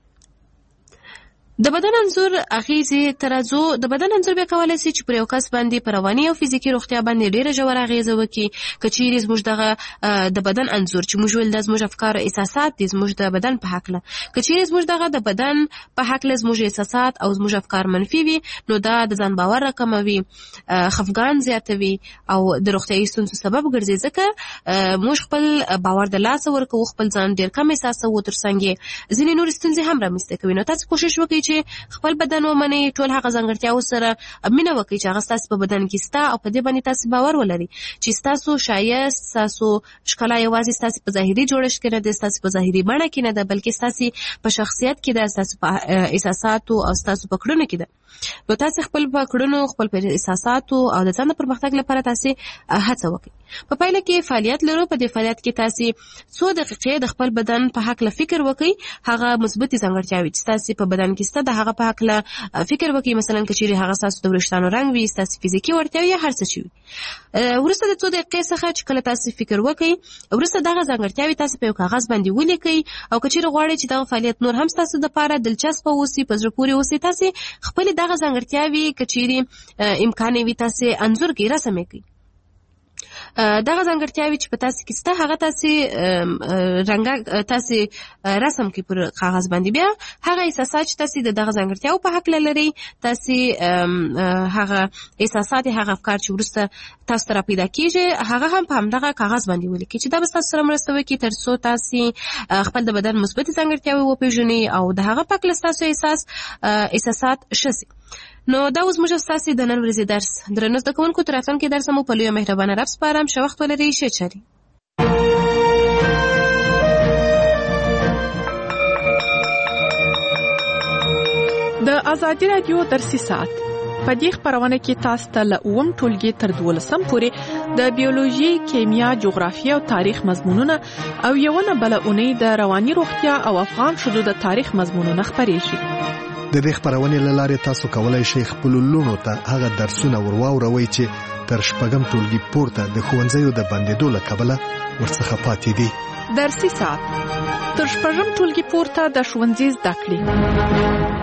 د بدن انځور اغیزې ترازو د بدن انځور بیا کولای شي چې پر یو کس باندې پر رواني او فزیکي روغتیا باندې ډیره ژوره اغیزه وکړي. که چیرې زموږ دغه د بدن انځور چې موږ ویل د زموږ افکار او احساسات دي زموږ د بدن په هکله، که چیرې زموږ دغه د بدن په هکله زموږ احساسات او زموږ افکار منفي وي، نو دا د ځان باور راکموي، خفګان زیاتوي او د روغتیايي ستونزو سبب ګرځي. ځکه موږ خپل باور د لاسه ورکوو، خپل ځان ډیر کم احساسوو، ترڅنګ ځینې نورې ستونزې هم رامنځته کوي. نو تاسو کوشش وکړئ چې خپل بدن ومنئ، ټول هغه ځانګړتیاو سره مینه وکړئ چې هغه ستاسو په بدن کې سته او په دې باندې تاسو باور ولرئ چې ستاسو ښایست، ستاسو ښکلا یوازې ستاسو په ظاهري جوړښت کې نه ده، ستاسو په ظاهري بڼه کې نه ده، بلکې ستاسو په شخصیت کې ده، ستاسو په احساساتو او ستاسو په کړنو کې ده. نو تاسو خپل په کړنو، خپل په احساساتو او د ځان پرمختګ لپاره تاسو هڅه وکړئ. په پایله کې فعالیت لرو، په دې فعالیت کې تاسو څو دقیقې د خپل بدن په حق له فکر وکړئ، هغه مثبت ځانګړتیاوې چې تاسو په بدن کې ستاسو د هغه په حق له فکر وکړئ. مثلا کچېرې هغه تاسو د وریښتانو رنګ وي، تاسو فزیکی وړتیا یا هر څه شي. ورسته د څو دقیقې څخه چې کله تاسو فکر وکړئ، ورسته دغه ځانګړتیاوې تاسو په یو کاغذ باندې ولیکئ او کچېرې غواړئ چې دغه فعالیت نور هم تاسو د لپاره دلچسپ اوسي، په زړه پورې اوسي، تاسو خپل دغه ځانګړتیاوې کچېرې امکان وي تاسو انځور کې رسم کړئ. دغه ځانګړتیاوې چې په تاسو کې سته هغه تاسو رنګ تاسو رسم کې پر کاغذ باندې، بیا هغه احساسات چې تاسو د دغه ځانګړتیاو په حق لري، تاسو هغه احساسات، هغه افکار چې ورسته تاسو ته پیدا کیږي، هغه هم په همدغه کاغذ باندې ولیکئ چې دا به تاسو سره مرسته وکړي ترڅو تاسو خپل د بدن مثبت ځانګړتیاوې وپېژنئ او د هغه په حق تاسو احساس احساسات شسي. نو دا اوس موږ ستاسو د نن ورځې درس درنو زده کوونکو تر راتلونکي درس مو په لویه مهربانه رب سپارم. ښه وخت ولرئ، ښه چارې. د ازادي رادیو درسي ساعت په دې خبرونه کې تاسو ته له اووم ټولګي تر دولسم پورې د بیولوژي، کیمیا، جغرافیه او تاریخ مضمونونه او یو نه بل اونۍ د رواني روغتیا او افغان ښځو د تاریخ مضمونونه خبرې شي. د دې خبرونې له لارې تاسو کولای شئ خپل لونو ته هغه درسونه ورواوروئ چې تر شپږم ټولګي پورته د ښوونځیو د بندېدو له کبله ورڅخه پاتې دي. درسي ساعت تر شپږم ټولګي پورته د ښوونځي زده کړې.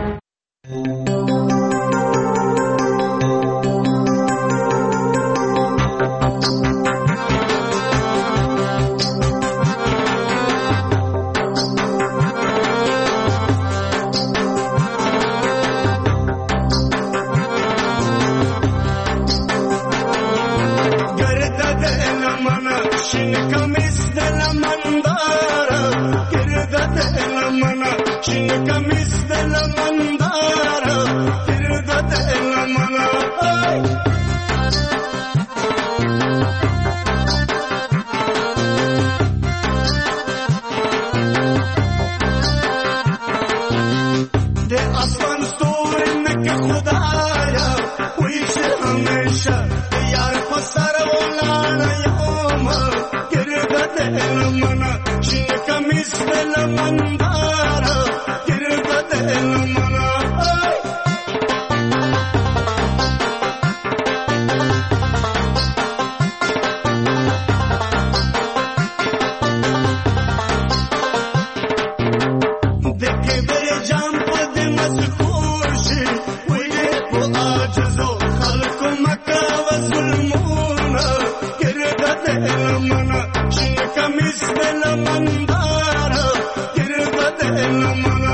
لمنا شین کمیس د لمندار ګرګه د لمنا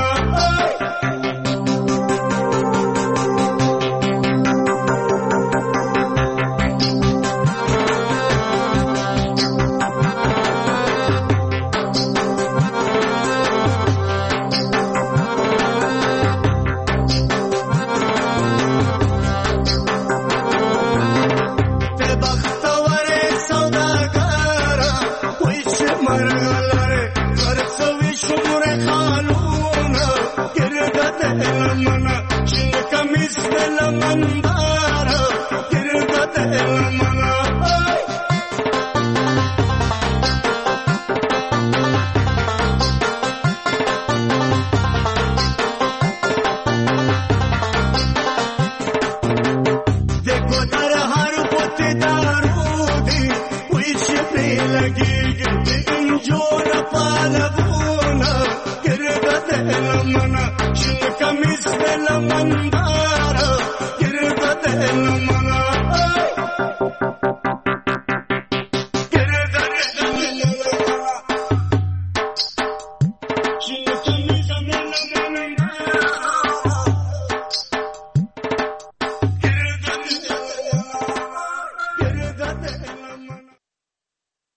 لگی انجور پالبونا ګرګه د لمنا